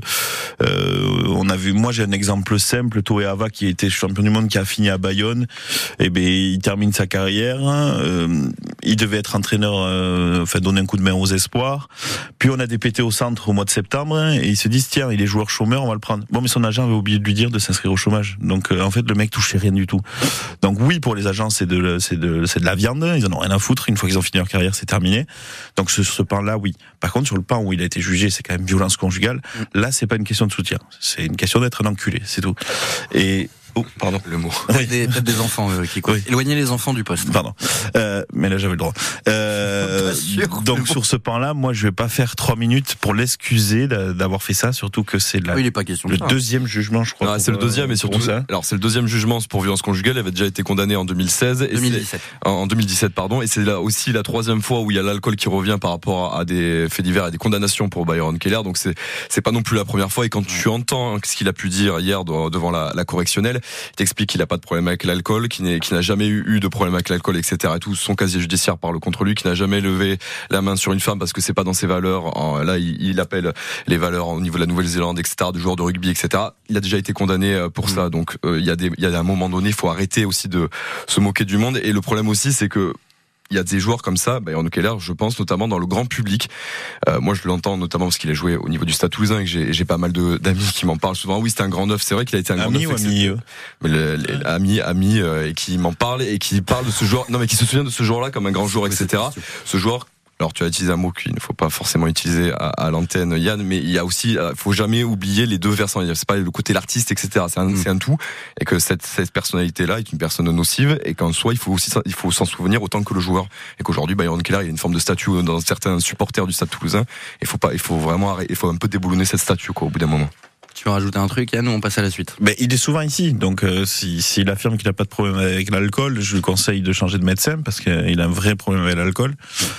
euh, on a vu, moi j'ai un exemple simple, Toé Ava qui était champion du monde, qui a fini à Bayonne. Et ben il termine sa carrière. Euh, il devait être entraîneur, euh, enfin donner un coup de main aux espoirs. Puis on a des pétés au centre au mois de septembre et ils se disent tiens, il est joueur chômeur, on va le prendre. Bon, mais son agent avait oublié de lui dire de s'inscrire au chômage. Donc euh, en fait le mec touchait rien du tout. Donc oui, pour les agents c'est de c'est de c'est de la viande, ils en ont rien à foutre. Une fois qu'ils ont fini leur carrière, c'est terminé. Donc sur ce pan-là, oui. Par contre sur le pan où il a été jugé, c'est quand même violence conjugale. Là, c'est pas une question de soutien, c'est une question d'être un enculé, c'est tout. Et oh, pardon. Le mot. Oui. Des, peut-être des enfants euh, qui quoi. Oui. Éloigner les enfants du poste. Pardon. Euh, mais là, j'avais le droit. Euh, sûr, donc, sur ce pan-là, moi, je vais pas faire trois minutes pour l'excuser d'avoir fait ça, surtout que c'est la, oui, il est pas question le de deuxième jugement, je crois. Non, c'est le deuxième, et surtout, ça. Alors, c'est le deuxième jugement pour violence conjugale. Il avait déjà été condamné en deux mille seize. Et deux mille dix-sept. En deux mille dix-sept, pardon. Et c'est là aussi la troisième fois où il y a l'alcool qui revient par rapport à des faits divers et des condamnations pour Byron Keller. Donc, c'est, c'est pas non plus la première fois. Et quand tu entends ce qu'il a pu dire hier devant la, la correctionnelle, il t'explique qu'il a pas de problème avec l'alcool, qui n'est, qui n'a jamais eu, eu de problème avec l'alcool, et cetera. Et tout son casier judiciaire parle contre lui, qui n'a jamais levé la main sur une femme parce que c'est pas dans ses valeurs. Là, il, il appelle les valeurs au niveau de la Nouvelle-Zélande, et cetera, de joueurs de rugby, et cetera. Il a déjà été condamné pour mmh. ça. Donc, euh, il y a des, il y a un moment donné, il faut arrêter aussi de se moquer du monde. Et le problème aussi, c'est que il y a des joueurs comme ça, Byron Keller, je pense notamment dans le grand public. Euh, moi, je l'entends notamment parce qu'il a joué au niveau du Stade Toulousain et que j'ai, j'ai pas mal de, d'amis qui m'en parlent souvent. Oui, c'était un grand neuf. C'est vrai qu'il a été un ami grand neuf. Ami ou ami mais le, les, Ami, ami, euh, et qui m'en parlent et qui parlent de ce joueur. Non, mais qui se souvient de ce joueur-là comme un grand joueur, et cetera. Ce joueur. Alors tu as utilisé un mot qu'il ne faut pas forcément utiliser à, à l'antenne, Yann, mais il y a aussi, il faut jamais oublier les deux versants. C'est pas le côté l'artiste, et cetera. C'est un, mmh. c'est un tout, et que cette, cette personnalité-là est une personne nocive, et qu'en soi, il faut aussi, il faut s'en souvenir autant que le joueur. Et qu'aujourd'hui, Byron Keller, il y a une forme de statut dans certains supporters du Stade Toulousain. Il faut pas, il faut vraiment, arrêter, il faut un peu déboulonner cette statue, quoi, au bout d'un moment. Tu veux rajouter un truc, Yann, ou on passe à la suite? Ben, il est souvent ici, donc euh, si, s'il affirme qu'il n'a pas de problème avec l'alcool, je lui conseille de changer de médecin parce qu'il a un vrai problème avec l'alcool.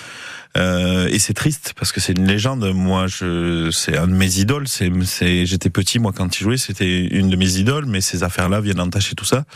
Euh, et c'est triste parce que c'est une légende. Moi, je, c'est un de mes idoles. C'est, c'est, j'étais petit, moi, quand il jouait, c'était une de mes idoles. Mais ces affaires-là viennent entacher tout ça.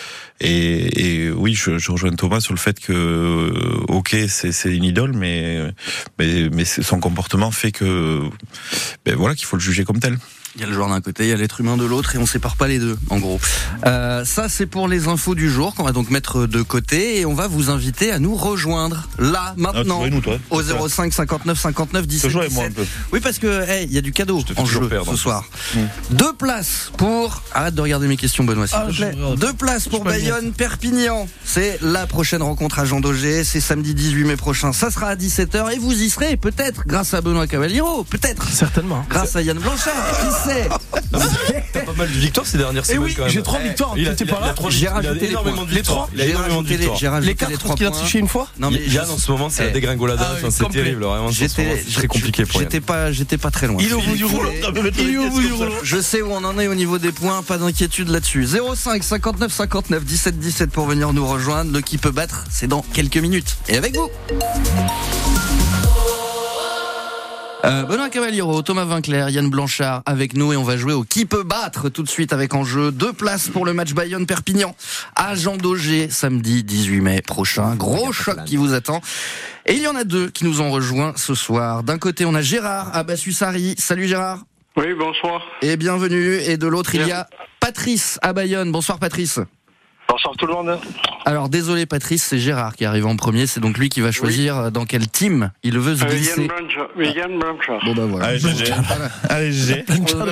Et, et oui, je, je rejoins Thomas sur le fait que, ok, c'est, c'est une idole, mais, mais, mais son comportement fait que, ben voilà, qu'il faut le juger comme tel. Il y a le joueur d'un côté, il y a l'être humain de l'autre et on sépare pas les deux, en gros. Euh, ça, c'est pour les infos du jour qu'on va donc mettre de côté et on va vous inviter à nous rejoindre là, maintenant, ah, nous, toi. Au zéro cinq cinquante-neuf cinquante-neuf dix-sept dix-sept. Moi un peu. Oui, parce que hey, il y a du cadeau en jeu perdre, ce soir. Mmh. Deux places pour... Arrête de regarder mes questions, Benoît, s'il ah, te plaît. Deux places pour Bayonne Perpignan. C'est la prochaine rencontre à Jean Daugé. C'est samedi dix-huit mai prochain. Ça sera à dix-sept heures et vous y serez peut-être grâce à Benoît Cavaliero. Peut-être. Certainement. Grâce à Yann Blanchard. T'as pas mal de victoires ces dernières semaines. Et oui, quand même. j'ai trois victoires. Il a, t'étais il a, pas là. Il a, j'ai rajouté énormément de les trois. Il a énormément de victoires. J'ai rajouté les quatre les trois qu'il a triché une fois. Non mais Yann en ce moment c'est la dégringolade. Ah, enfin, c'est terrible, vraiment. J'étais c'est très compliqué pour J'étais pas, j'étais pas très loin. Il est au bout du rouleau. Il est au bout du rouleau. Je sais où on en est au niveau des points. Pas d'inquiétude là-dessus. zéro cinq cinquante-neuf cinquante-neuf dix-sept dix-sept pour venir nous rejoindre. Le qui peut battre, c'est dans quelques minutes. Et avec vous. Euh, Benoît Cavaliero, Thomas Vinclair, Yann Blanchard avec nous et on va jouer au qui peut battre tout de suite avec en jeu deux places pour le match Bayonne-Perpignan à Jean Daugé samedi dix-huit mai prochain. Gros choc qui vous attend. Et il y en a deux qui nous ont rejoints ce soir. D'un côté, on a Gérard à Bassus-Sari. Salut Gérard. Oui, bonsoir. Et bienvenue. Et de l'autre, il y a Patrice à Bayonne. Bonsoir Patrice. Bonsoir tout le monde. Alors désolé Patrice, c'est Gérard qui arrive en premier, c'est donc lui qui va choisir oui. dans quel team il veut se glisser. Yann Blanchard. Euh, Yann Blanchard. Bon bah voilà. Allez, G G. Allez, G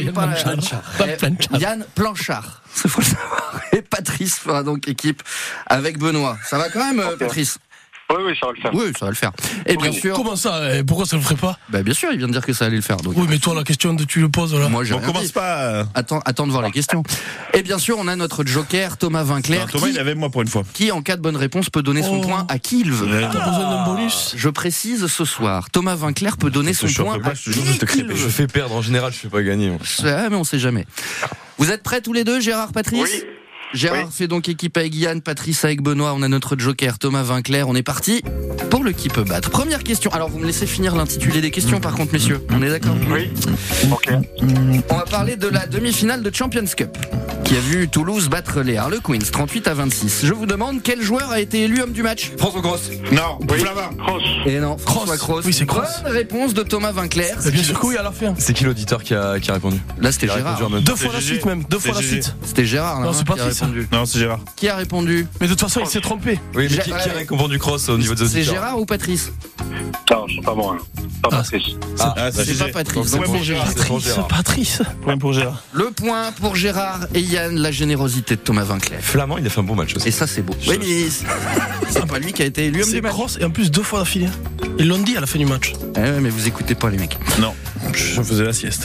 G. Yann Blanchard. C'est faut le savoir. Et Patrice fera donc équipe avec Benoît. Ça va quand même okay. Patrice? Oui, oui, ça va le faire. Oui, ça va le faire. Et bien oui. sûr. Comment ça? Pourquoi ça le ferait pas? Bah, bien sûr, il vient de dire que ça allait le faire. Donc. Oui, mais toi, la question, tu le poses là. Moi, j'ai on commence dit. pas. Attends, attends de voir les questions. Et bien sûr, on a notre joker, Thomas Vinclair. Thomas, qui, il avait moi pour une fois. Qui, en cas de bonne réponse, peut donner son oh. point à qui il veut. T'as ah. besoin d'un bonus? Je précise ce soir. Thomas Vinclair peut donner son point à qui il veut. Je fais perdre. En général, je fais pas gagner. Ouais, mais on sait jamais. Vous êtes prêts tous les deux, Gérard, Patrice? Oui. Gérard oui. fait donc équipe avec Yann, Patrice avec Benoît, on a notre joker Thomas Vinclair, on est parti pour le qui peut battre. Première question, alors vous me laissez finir l'intitulé des questions par contre messieurs, on est d'accord? Oui. Ok. On va parler de la demi-finale de Champions Cup, qui a vu Toulouse battre les Harlequins trente-huit à vingt-six. Je vous demande quel joueur a été élu homme du match? François Gross. Non, oui. Flavin. Cross. Et non, François Cross. Oui, c'est Cross. Bonne réponse de Thomas Vinclair. Et bien sûr que oui, à la fin. C'est qui l'auditeur qui a, qui a répondu? Là c'était Gérard. Deux fois la suite même, deux fois la suite. C'était Gérard là, non, c'est pas qui a répondu. Non, c'est Gérard. Qui a répondu? Mais de toute façon, il s'est trompé. Oui, mais qui, qui a répondu Cross au niveau de C'est Gérard ou Patrice? Non, c'est pas moi. Pas ah. Patrice. Ah, ah c'est pas Patrice. Donc, point pour Gérard. Patrice, Patrice. Point pour Gérard. Le point pour Gérard et Yann, la générosité de Thomas Vinclair. Flamand, il a fait un bon match aussi. Et ça, c'est beau. Oui, mais c'est pas lui qui a été élu homme du match. Cross et en plus deux fois d'affilée. Ils l'ont dit à la fin du match. Eh ouais, mais vous écoutez pas les mecs. Non, je faisais la sieste.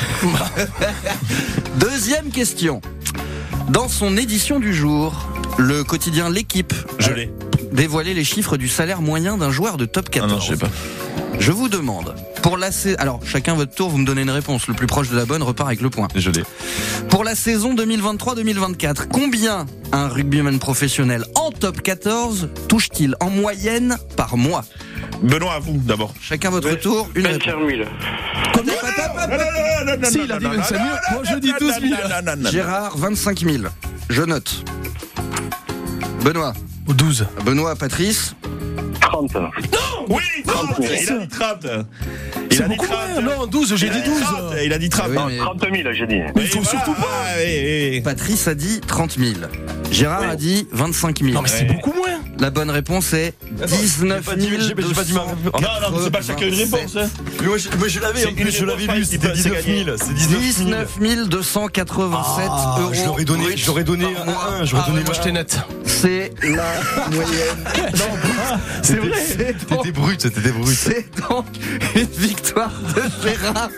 Deuxième question. Dans son édition du jour, le quotidien L'Équipe je l'ai dévoilé les chiffres du salaire moyen d'un joueur de top quatorze. Ah non, je sais pas. Je vous demande, pour la saison, alors chacun votre tour, vous me donnez une réponse. Le plus proche de la bonne repart avec le point. Je l'ai. Pour la saison deux mille vingt-trois deux mille vingt-quatre, combien un rugbyman professionnel en top quatorze touche-t-il en moyenne par mois? Benoît, à vous d'abord. Chacun votre ouais. tour, une réponse. vingt-cinq mille. Combien? Si, il a dit vingt-cinq mille, moi je dis douze mille. Gérard, vingt-cinq mille. Je note. Benoît. douze. Benoît, Patrice. trente. Non! Oui, trente. Il a dit trente. Il a dit trente. Non, douze, j'ai dit douze. Il a dit trente. Oui, mais... trente mille, j'ai dit. Mais il faut surtout pas. Patrice a dit trente mille. Gérard oui. a dit vingt-cinq mille. Non, mais c'est ouais. beaucoup moins. La bonne réponse est dix-neuf mille. J'ai pas dit ma réponse. Non, non, c'est pas chacun une réponse. Hein. Mais moi, je, moi, je l'avais, en plus, je l'avais vu, c'était dix-neuf mille. C'est dix-neuf mille deux cent quatre-vingt-sept ah, euros. Je l'aurais donné, je l'aurais donné un à un. J'aurais ah, donné moi, j'étais net. C'est la moyenne. Non, c'est vrai. T'étais brut, t'étais brut. C'est donc une victoire de Gérard.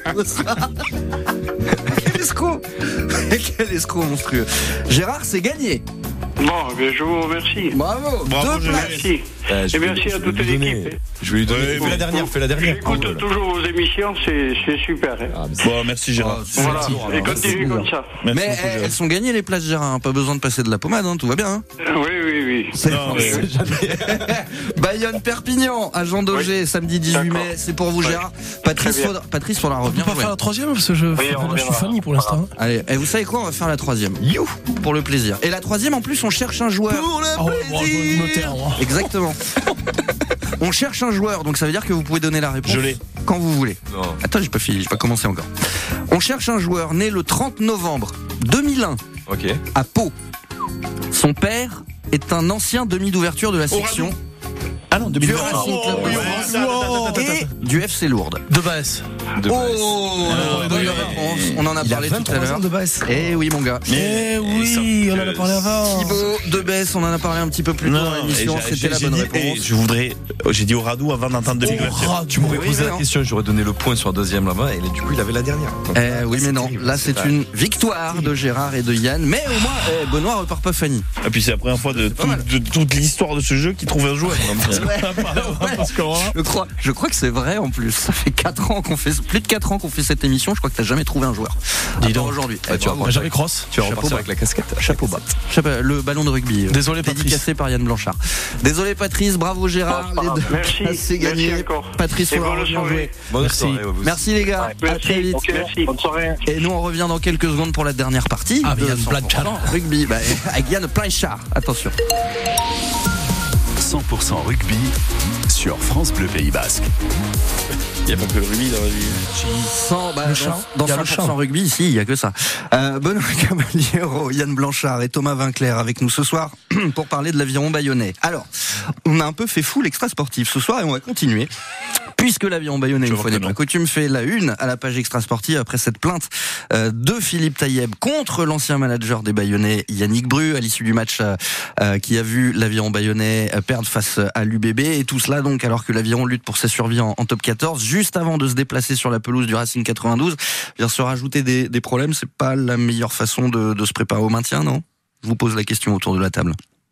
Quel escroc. Quel escroc monstrueux. Gérard, c'est gagné. Bon, bien, je vous remercie. Bravo. Bravo, Deux merci. Euh, et merci à toute l'équipe. Je vais lui donner. Ouais, fais la dernière, fais la dernière. J'écoute oh, toujours vos émissions, c'est, c'est super. Hein. Ah, bon, merci Gérard. Oh, voilà. Et continue comme ça. Merci mais beaucoup, elles sont gagnées les places, Gérard. Hein. Pas besoin de passer de la pommade, hein. Tout va bien. Hein. Euh, oui, oui, oui. C'est non, mais oui. Bayonne-Perpignan, à Jean Daugé, oui. samedi dix-huit mai. C'est pour vous, Gérard. Oui. Patrice, faudra, Patrice, faudra revenir. On peut pas faire la troisième parce que je, oui, je suis Fanny pour l'instant. Allez, et vous savez quoi? On va faire la troisième. You pour le plaisir. Et la troisième, en plus, on cherche un joueur. Pour le plaisir. Oh, exactement. On cherche un joueur, donc ça veut dire que vous pouvez donner la réponse je l'ai. quand vous voulez. Non. Attends, j'ai pas fini, j'ai pas commencé encore. On cherche un joueur né le trente novembre deux mille un okay. à Pau. Son père est un ancien demi d'ouverture de la section. Ah non, du Racing Club de France et du F C Lourdes. De Baesse. De oh, alors, bonne réponse. On en a il parlé a tout à l'heure. De Baesse. Eh oui, mon gars. Mais oui, on en a parlé avant. Thibaut de Baesse, on en a parlé un petit peu plus tôt dans l'émission. C'était la bonne dit, réponse. Je voudrais, j'ai dit au Radou avant d'entendre demi d'ouverture. Tu m'aurais posé la question, j'aurais donné le point sur la deuxième là-bas, et du coup, il avait la dernière. Donc, eh oui, mais non. Terrible. Là, c'est, c'est une victoire de Gérard et de Yann. Mais au moins, eh, Benoît repart pas Fanny. Et puis c'est la première fois de, tout, de toute l'histoire de ce jeu qu'il trouve un joueur. Je crois, je crois que c'est vrai en plus. Ça fait quatre ans qu'on fait, plus de quatre ans qu'on fait cette émission. Je crois que t'as jamais trouvé un joueur. Dis donc aujourd'hui. Ah, tu vas j'avais Cross. Tu vas repartir avec la casquette. Chapeau bas. Le ballon de rugby. Désolé Patrice. Dédicacé par Yann Blanchard. Désolé Patrice. Bravo Gérard. Oh, les deux. Merci. C'est gagné. Merci encore. Patrice, on va jouer. Merci. Merci les gars. Ouais, à très vite. Okay, merci. Bonne soirée. Et nous on revient dans quelques secondes pour la dernière partie. Ah, de Yann Blanchard. Rugby. Bah, avec Yann Blanchard. Attention. cent pour cent rugby sur France Bleu Pays Basque. Il n'y a pas que le rugby dans la vie. cent, bah, Le dans chant. dans Il y a cent le pour chant. cent rugby, ici, il n'y a que ça. Euh, Benoît Cavaliero, Yann Blanchard et Thomas Vinclair avec nous ce soir pour parler de l'aviron bayonnais. Alors, on a un peu fait fou l'extra sportif ce soir et on va continuer. Puisque l'aviron bayonnais, Je une vois fois que n'est non. pas coutume, fait la une à la page extra sportive après cette plainte euh, de Philippe Taïeb contre l'ancien manager des Bayonnais, Yannick Bru, à l'issue du match euh, euh, qui a vu l'aviron bayonnais euh, perdre face à l'U B B. Et tout cela donc alors que l'aviron lutte pour sa survie en, en top quatorze, juste avant de se déplacer sur la pelouse du Racing quatre-vingt-douze. Bien se rajouter des, des problèmes, c'est pas la meilleure façon de, de se préparer au maintien, non ? Je vous pose la question autour de la table.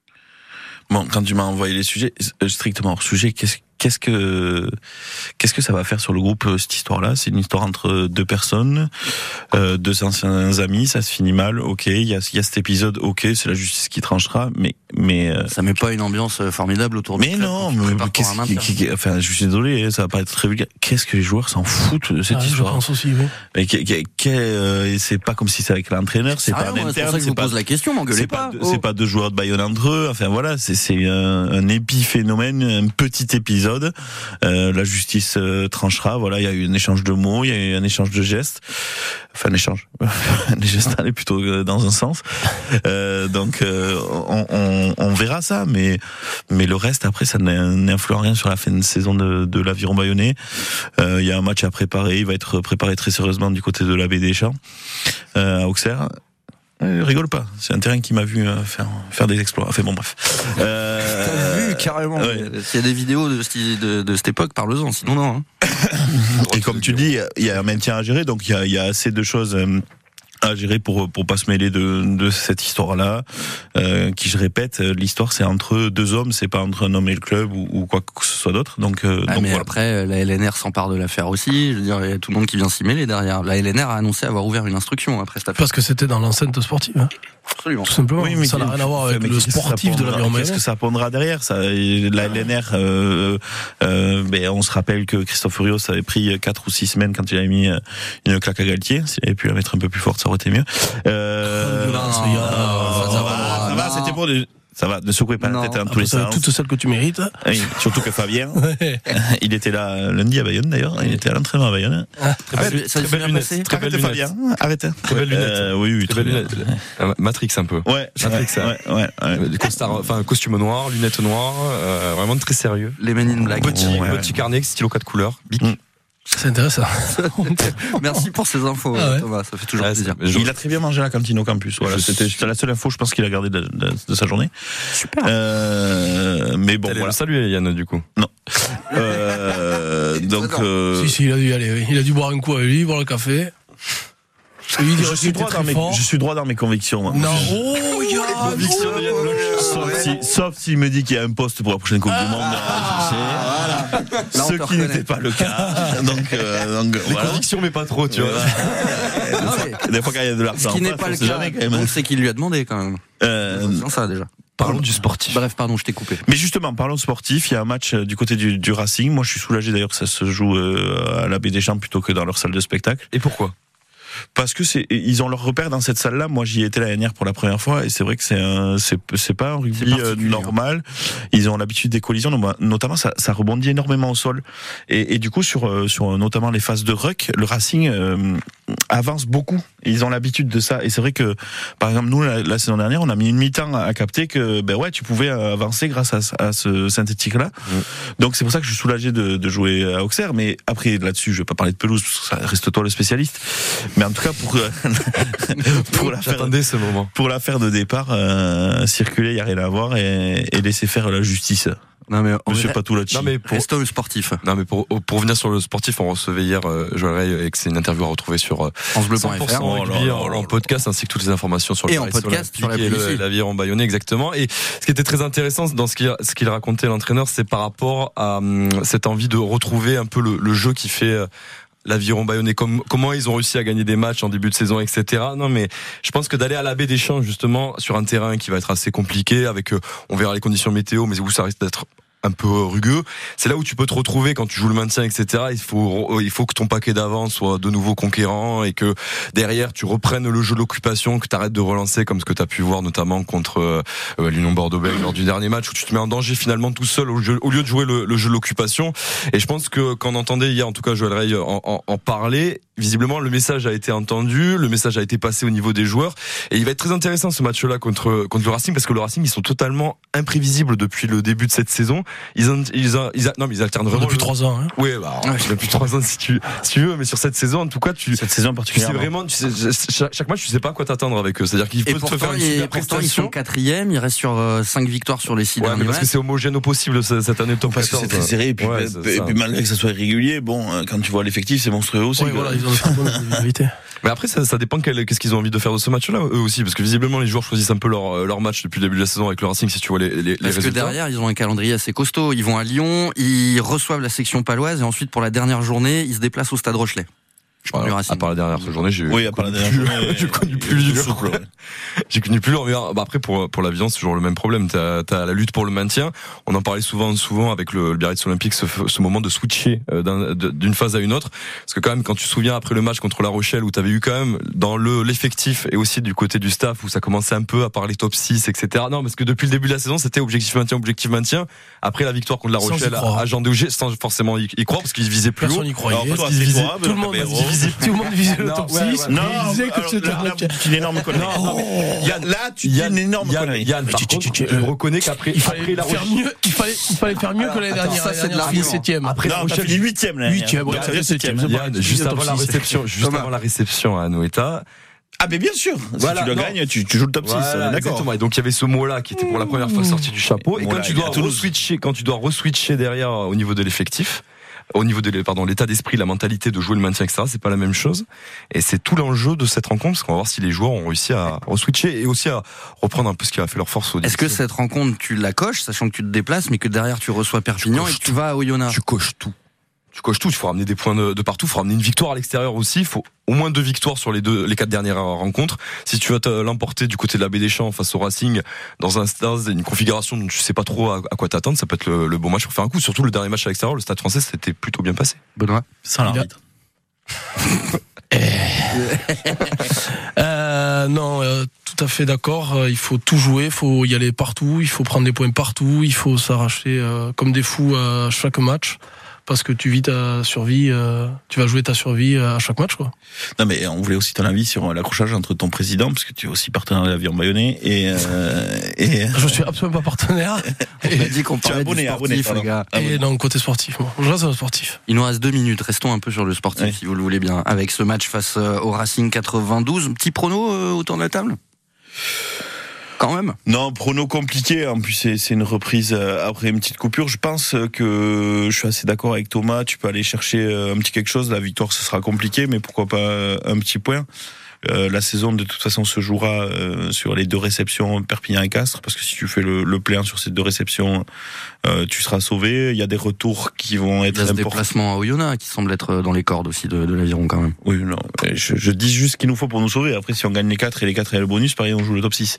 Bon, quand tu m'as envoyé les sujets, euh, strictement hors sujet, qu'est-ce, qu'est-ce que, qu'est-ce que ça va faire sur le groupe, euh, cette histoire-là? C'est une histoire entre deux personnes, euh, deux anciens amis, ça se finit mal, ok, il y a, il y a cet épisode, ok, c'est la justice qui tranchera, mais, mais, euh, Ça met pas une ambiance formidable autour du mais club non, quand tu te mais prépares pour qu'est-ce un qui, maintien. qui- qui- enfin, je suis désolé, ça va pas être très vulgaire. Qu'est-ce que les joueurs s'en foutent de cette Ah, je histoire? pense aussi, oui. Mais qu'est- qu'est- qu'est- euh, et c'est pas comme si c'est avec l'entraîneur, c'est Ah pas non, un moi, c'est interne, pour ça que je c'est vous pas, pose la question, m'engueulez c'est pas. pas, Oh. c'est pas deux joueurs de Bayonne entre eux. Enfin voilà, c'est c'est un, un épiphénomène, un petit épisode. Euh, la justice euh, tranchera. Voilà, il y a eu un échange de mots, il y a eu un échange de gestes. Enfin, un échange. Les gestes allaient plutôt euh, dans un sens. Euh, donc euh, on, on, on verra ça, mais mais le reste après ça n'influe rien sur la fin de saison de, de l'aviron bayonnais. Euh, il y a un match à préparer. Il va être préparé très sérieusement du côté de la baie des Champs euh, à Auxerre. Euh, rigole pas, c'est un terrain qui m'a vu euh, faire faire des exploits. Enfin bon bref. Euh, T'as vu carrément. ouais. S'il y a des vidéos de, cette- de, de cette époque, parle-en. Sinon non. Hein. Et comme tu dis, il y a un maintien à gérer, donc il y a, il y a assez de choses euh, à gérer pour pour pas se mêler de de cette histoire-là. Euh, qui, je répète, l'histoire c'est entre deux hommes, c'est pas entre un homme et le club ou, ou quoi que ce soit d'autre. Donc, euh, Ah, donc mais voilà. après, la L N R s'empare de l'affaire aussi. Je veux dire, il y a tout le monde qui vient s'y mêler derrière. La L N R a annoncé avoir ouvert une instruction après cette affaire. Parce que c'était dans l'enceinte sportive, hein. Absolument. Tout simplement. Oui, mais ça n'a qui- rien à voir avec mais le qu'est-ce que ça sportif de pondra- l'aviron Qu'est-ce bayonnais. que ça pondra derrière ça? Et la L N R, euh, euh, ben, on se rappelle que Christophe Furios avait pris quatre ou six semaines quand il avait mis une claque à Galtier. S'il avait pu la mettre un peu plus forte, ça aurait été mieux. Euh, Non, ça ira. ça, ça va, ça va, Non. c'était pour des- ça va, ne secouez pas Non. la tête dans tous Après, les ça, sens. toutes celles que tu mérites. Oui, surtout que Fabien, il était là lundi à Bayonne d'ailleurs, il était à l'entraînement à Bayonne. Très belle, ça s'est très belle bien lunette. passé. Très belle Arrête lunette. Fabien, arrête. Très belle lunette. Euh, oui, oui, Très très belle bien. lunette. Euh, Matrix un peu. Ouais, Matrix, ça. ouais, ouais, ouais. Des costards, enfin costume noir, lunettes noires, euh, vraiment très sérieux. Les Men in Black. Petit, Ouais, ouais. petit carnet, stylo quatre couleurs. Bic. Mm. C'est intéressant. Merci pour ces infos, Ah ouais. Thomas. Ça fait toujours Ah, plaisir. c'est- je- Il a très bien mangé à la cantine au campus. Voilà, Je c'était suis- c'était la seule info, je pense qu'il a gardé de, de- de sa journée. Super. Euh, mais bon, Allez, voilà. salut Yann du coup. Euh, donc, euh, Si, si, il a dû y aller, oui. Il a dû boire un coup avec lui, boire le café. Et lui dire je qu'il suis était droit dans très mes, fort. je suis droit dans mes convictions. Moi. Non, oh, Yann, Conviction de Yann Blanchard. Sauf si, sauf s'il me dit qu'il y a un poste pour la prochaine Coupe du Monde. Là, on Ce te qui reconnaît. n'était pas le cas. Donc, euh, donc Les voilà. convictions mais pas trop, tu vois. Non, mais Des fois, quand il y a de ce l'argent, qui en n'est face, pas on le sait cas, jamais, quand même. on sait qu'il lui a demandé quand même. Euh, C'est ça déjà. Parlons du sportif. Bref, pardon, je t'ai coupé. Mais justement, parlons sportif. Il y a un match euh, du côté du, du Racing. Moi, je suis soulagé d'ailleurs que ça se joue euh, à la Baie des Champs plutôt que dans leur salle de spectacle. Et pourquoi? Parce que c'est, ils ont leur repère dans cette salle-là. Moi, j'y étais l'année dernière pour la première fois, et c'est vrai que c'est un, c'est, c'est pas un rugby C'est euh, particulier, normal. Ils ont l'habitude des collisions, notamment ça, ça rebondit énormément au sol. Et, et du coup, sur, euh, sur notamment les phases de ruck, le Racing euh, avance beaucoup. Ils ont l'habitude de ça. Et c'est vrai que, par exemple, nous, la, la saison dernière, on a mis une mi-temps à, à capter que, ben ouais, tu pouvais avancer grâce à, à ce synthétique-là. Mmh. Donc c'est pour ça que je suis soulagé de, de jouer à Auxerre. Mais après, là-dessus, je vais pas parler de pelouse, parce que ça reste toi le spécialiste. Mais en tout cas, pour pour l'affaire, J'attendais ce moment. pour l'affaire de départ, euh, circuler, il y a rien à voir, et, et laisser faire la justice. Non mais on Monsieur est- Patulacci. Non mais pour, restons sportif. non mais pour pour revenir sur le sportif, on recevait hier euh, Joël Ray, et que c'est une interview à retrouver sur euh, France Bleu cent point pour F R. cent rugby en, en podcast, ainsi que toutes les informations sur Et le en podcast sur Olympique l'appli et le- ici. l'aviron bayonnais, exactement. Et ce qui était très intéressant dans ce qu'il ce qu'il racontait l'entraîneur, c'est par rapport à hum, cette envie de retrouver un peu le, le jeu qui fait euh, l'aviron bayonnais, comme, comment ils ont réussi à gagner des matchs en début de saison, et cetera. Non, mais je pense que d'aller à la Baie des Champs, justement, sur un terrain qui va être assez compliqué, avec, euh, on verra les conditions météo, mais où ça risque d'être un peu rugueux. C'est là où tu peux te retrouver quand tu joues le maintien, et cetera. Il faut, il faut que ton paquet d'avant soit de nouveau conquérant et que derrière tu reprennes le jeu de l'occupation, que tu arrêtes de relancer comme ce que tu as pu voir notamment contre euh, l'Union Bordeaux-Bègles lors du dernier match où tu te mets en danger finalement tout seul au, jeu, au lieu de jouer le, le jeu de l'occupation. Et je pense que quand on entendait hier, en tout cas Joël Rey en, en, en parler, visiblement le message a été entendu, le message a été passé au niveau des joueurs et il va être très intéressant ce match-là contre contre le Racing parce que le Racing ils sont totalement imprévisibles depuis le début de cette saison. Ils ont, ils ont, ils a, non mais ils alternent vraiment depuis trois ans. Hein. Oui, bah ouais. Depuis trois ans si tu si tu veux, mais sur cette saison en tout cas tu cette saison en particulier. Tu sais vraiment, tu sais, chaque, chaque match tu sais pas à quoi t'attendre avec eux. C'est-à-dire qu'ils peuvent te faire une super prestation. Ils sont quatrième, ils restent sur euh, cinq victoires sur les six ouais, derniers matchs. Parce que c'est homogène au possible cette année de top parce que c'est très serré et puis, ouais, et puis malgré que ça soit irrégulier, bon quand tu vois l'effectif c'est monstrueux aussi. Ouais, voilà, ils ont une bonne individualité. Mais après, ça, ça dépend quel, qu'est-ce qu'ils ont envie de faire de ce match-là, eux aussi, parce que visiblement les joueurs choisissent un peu leur, leur match depuis le début de la saison avec le Racing, si tu vois les, les, les parce résultats. Parce que derrière, ils ont un calendrier assez costaud. Ils vont à Lyon, ils reçoivent la section paloise et ensuite pour la dernière journée, ils se déplacent au Stade Rochelet. Je parle du Racing. À part la dernière journée, j'ai oui, à part la dernière journée, j'ai connu plus dur. J'ai connu plus dur. Mais bah après, pour pour l'avion, c'est toujours le même problème. T'as t'as la lutte pour le maintien. On en parlait souvent, souvent avec le, le Biarritz Olympique, ce, ce moment de switcher d'un, d'une phase à une autre. Parce que quand même, quand tu te souviens après le match contre La Rochelle, où t'avais eu quand même dans le l'effectif et aussi du côté du staff où ça commençait un peu à parler top six, et cetera. Non, parce que depuis le début de la saison, c'était objectif maintien, objectif maintien. Après la victoire contre La Rochelle à, à Jean Daugé, sans forcément y, y croire parce qu'ils visaient plus haut. Personne n'y croyait. Alors, parce qu'ils visaient, tout le monde visait, tout le monde visait le top six. Non, disait que c'était une énorme connerie. Là, tu dis une énorme connerie. Yann, par contre, je reconnais qu'après il fallait faire mieux, il fallait il fallait faire mieux que l'année dernière. Ça c'est de la septième. Après La Rochelle, huitième là. huitième, ouais, ça veut dire septième. Juste avant la réception, juste avant la réception à Anoeta. Ah mais bien sûr, voilà, si tu le non. gagnes, tu, tu joues le top voilà, six, d'accord. Exactement. Et donc il y avait ce mot-là qui était pour la première fois sorti du chapeau. Et voilà, quand tu dois re-switcher, quand tu dois re-switcher derrière au niveau de l'effectif, au niveau de pardon l'état d'esprit, la mentalité de jouer le maintien, et cetera. C'est pas la même chose. Et c'est tout l'enjeu de cette rencontre, parce qu'on va voir si les joueurs ont réussi à re-switcher et aussi à reprendre un peu ce qui a fait leur force au début. Est-ce que cette rencontre tu la coches, sachant que tu te déplaces, mais que derrière tu reçois Perpignan tu et que tu vas à Oyonnax? Tu coches tout. Tu coches tout, il faut ramener des points de, de partout, il faut ramener une victoire à l'extérieur aussi, il faut au moins deux victoires sur les deux, les quatre dernières rencontres. Si tu vas te l'emporter du côté de la Baie des Champs face au Racing, dans un stade, une configuration dont tu sais pas trop à, à quoi t'attendre, ça peut être le, le bon match pour faire un coup. Surtout le dernier match à l'extérieur, le Stade Français, c'était plutôt bien passé. Benoît? Sans l'arbitre. euh, non, euh, tout à fait d'accord. Il faut tout jouer, il faut y aller partout, il faut prendre des points partout, il faut s'arracher euh, comme des fous à chaque match. Parce que tu vis ta survie, euh, tu vas jouer ta survie à chaque match, quoi. Non, mais on voulait aussi ton avis sur l'accrochage entre ton président, parce que tu es aussi partenaire de l'avion Bayonnais, et, euh, et... Je suis absolument pas partenaire. On a dit qu'on parlait abonné, du sportif, abonné, les gars. Et non, côté sportif, moi. Je reste dans le sportif. Il nous reste deux minutes. Restons un peu sur le sportif, oui. Si vous le voulez bien. Avec ce match face au Racing quatre-vingt-douze. Petit prono euh, autour de la table? Quand même. Non, prono compliqué. En plus, c'est, c'est une reprise après une petite coupure. Je pense que je suis assez d'accord avec Thomas. Tu peux aller chercher un petit quelque chose. La victoire, ce sera compliqué, mais pourquoi pas un petit point. Euh, la saison de toute façon se jouera euh, sur les deux réceptions Perpignan et Castres, parce que si tu fais le, le plein sur ces deux réceptions, euh, tu seras sauvé. Il y a des retours qui vont être importants. Il y a ce déplacement à Oyonnax qui semble être dans les cordes aussi de, de l'aviron quand même. Oui, non, je, je dis juste ce qu'il nous faut pour nous sauver. Après, si on gagne les quatre et les quatre et le bonus, pareil, on joue le top six.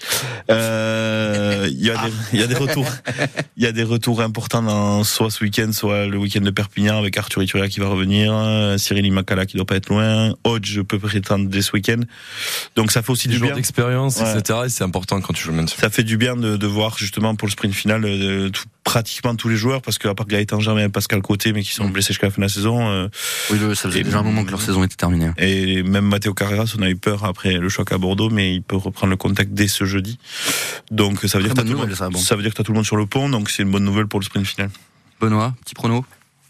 Euh, il y a des, il y a des retours, il y a des retours importants dans soit ce week-end, soit le week-end de Perpignan avec Arthur Ituria qui va revenir, Cyril Imakala qui doit pas être loin, Hodge peut prétendre dès ce week-end. Donc ça fait aussi des du bien d'expérience, ouais. et cetera. Et c'est important quand tu joues le maintien. Ça fait du bien de, de voir justement pour le sprint final euh, tout, pratiquement tous les joueurs, parce qu'à part Gaëtan Germain et Pascal Côté, mais qui sont blessés jusqu'à la fin de la saison. Euh, oui, le, ça faisait déjà un moment que leur saison était terminée. Et même Matteo Carreras, on a eu peur après le choc à Bordeaux, mais il peut reprendre le contact dès ce jeudi. Donc ça veut dire que t'as tout, nouvelle, ça, bon. ça veut dire que t'as tout le monde sur le pont, donc c'est une bonne nouvelle pour le sprint final. Benoît, petit prono.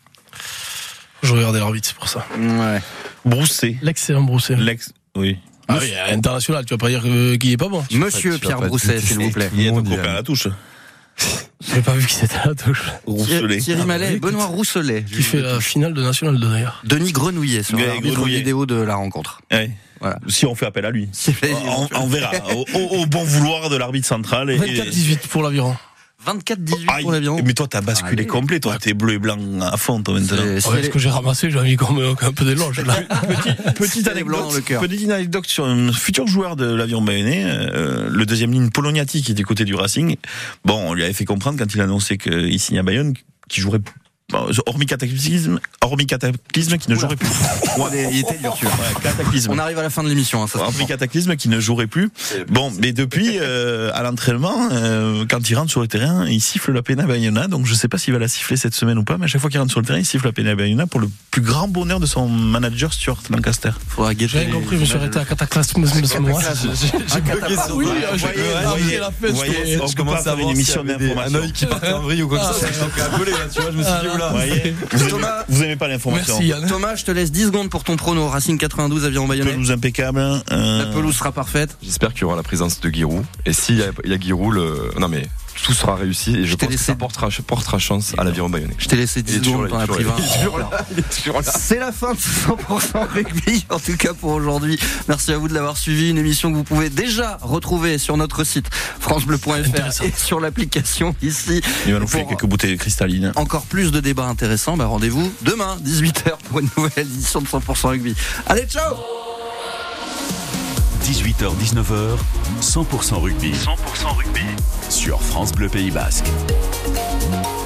Je regardais l'arbitre, c'est pour ça. Ouais. Brousset. L'excellent Brousset. L'ex, oui. Ah oui, international, tu vas pas dire qu'il est pas bon. Monsieur tu Pierre Brousset, s'il vous plaît. Il y a ton copain à la touche. J'ai pas vu qui c'était à la touche. Rousselet. Thierry Mallet, ah, Benoît Rousselet. Qui fait la finale de National deux d'ailleurs. Denis Grenouillet sur l'arbitre vidéo de la rencontre. Ouais. Voilà. Si on fait appel à lui. On, on verra. au, au bon vouloir de l'arbitre central. Et... vingt-quatre dix-huit pour l'aviron. vingt-quatre dix-huit pour l'Aviron. Mais toi, t'as basculé Allez. complet. Toi, t'es bleu et blanc à fond, toi, maintenant. C'est- si Ouais, elle ce est- que j'ai ramassé, j'ai mis comme euh, un peu d'éloge là. Petit- petite C'est blanc dans le anecdote, cœur. petite anecdote sur un futur joueur de l'Aviron Bayonnais, euh, le deuxième ligne Poloniati qui est du côté du Racing. Bon, on lui avait fait comprendre quand il a annoncé qu'il signe à Bayonne qu'il jouerait, bon, hormis cataclysme, hormis cataclysme qui ne jouerait plus. Ouais, il était dur celui-là. Ouais, cataclysme. On arrive à la fin de l'émission. Hein, ça se Hormis comprend. cataclysme qui ne jouerait plus. Bon, mais depuis, euh, à l'entraînement, euh, quand il rentre sur le terrain, il siffle la Pena Bayona. Donc je sais pas s'il va la siffler cette semaine ou pas, mais à chaque fois qu'il rentre sur le terrain, il siffle la Pena Bayona pour le plus grand bonheur de son manager Stuart Lancaster. Faudra guetter J'ai rien les- compris, je me suis arrêté à cataclysme de ce moment. J'ai bugué sur Oui, ça. j'ai voyez, après voyez, la fête, voyez, j'étais- on Je peut commence pas à faire voir une émission s'il y avait des- d'information. un œil qui partait en vrille ou comme Ah, ça. Je t'ai appelé, là, tu vois, je me suis dit, oula. Vous voyez, vous aimez, Thomas. vous aimez pas l'information. Merci Yann. Thomas, je te laisse dix secondes pour ton prono. Racing quatre-vingt-douze, Aviron Bayonnais. Pelouse impeccable. euh, La pelouse sera parfaite. J'espère qu'il y aura la présence de Giroud. Et s'il y a, il y a Giroud, le... non mais tout sera réussi et je, Je t'ai pense laissé- que ça portera, portera chance à l'Aviron Bayonnais. Je t'ai laissé dix Il est toujours secondes, là, t'en as il est pris vingt. toujours là. Il est toujours là. C'est la fin de cent pour cent rugby, en tout cas pour aujourd'hui. Merci à vous de l'avoir suivi. Une émission que vous pouvez déjà retrouver sur notre site francebleu point f r et sur l'application ici. Il va nous faire Pour quelques bouteilles cristallines. encore plus de débats intéressants, bah rendez-vous demain, dix-huit heures, pour une nouvelle édition de cent pour cent rugby. Allez, ciao! dix-huit heures dix-neuf heures, cent pour cent rugby. cent pour cent rugby sur France Bleu Pays Basque.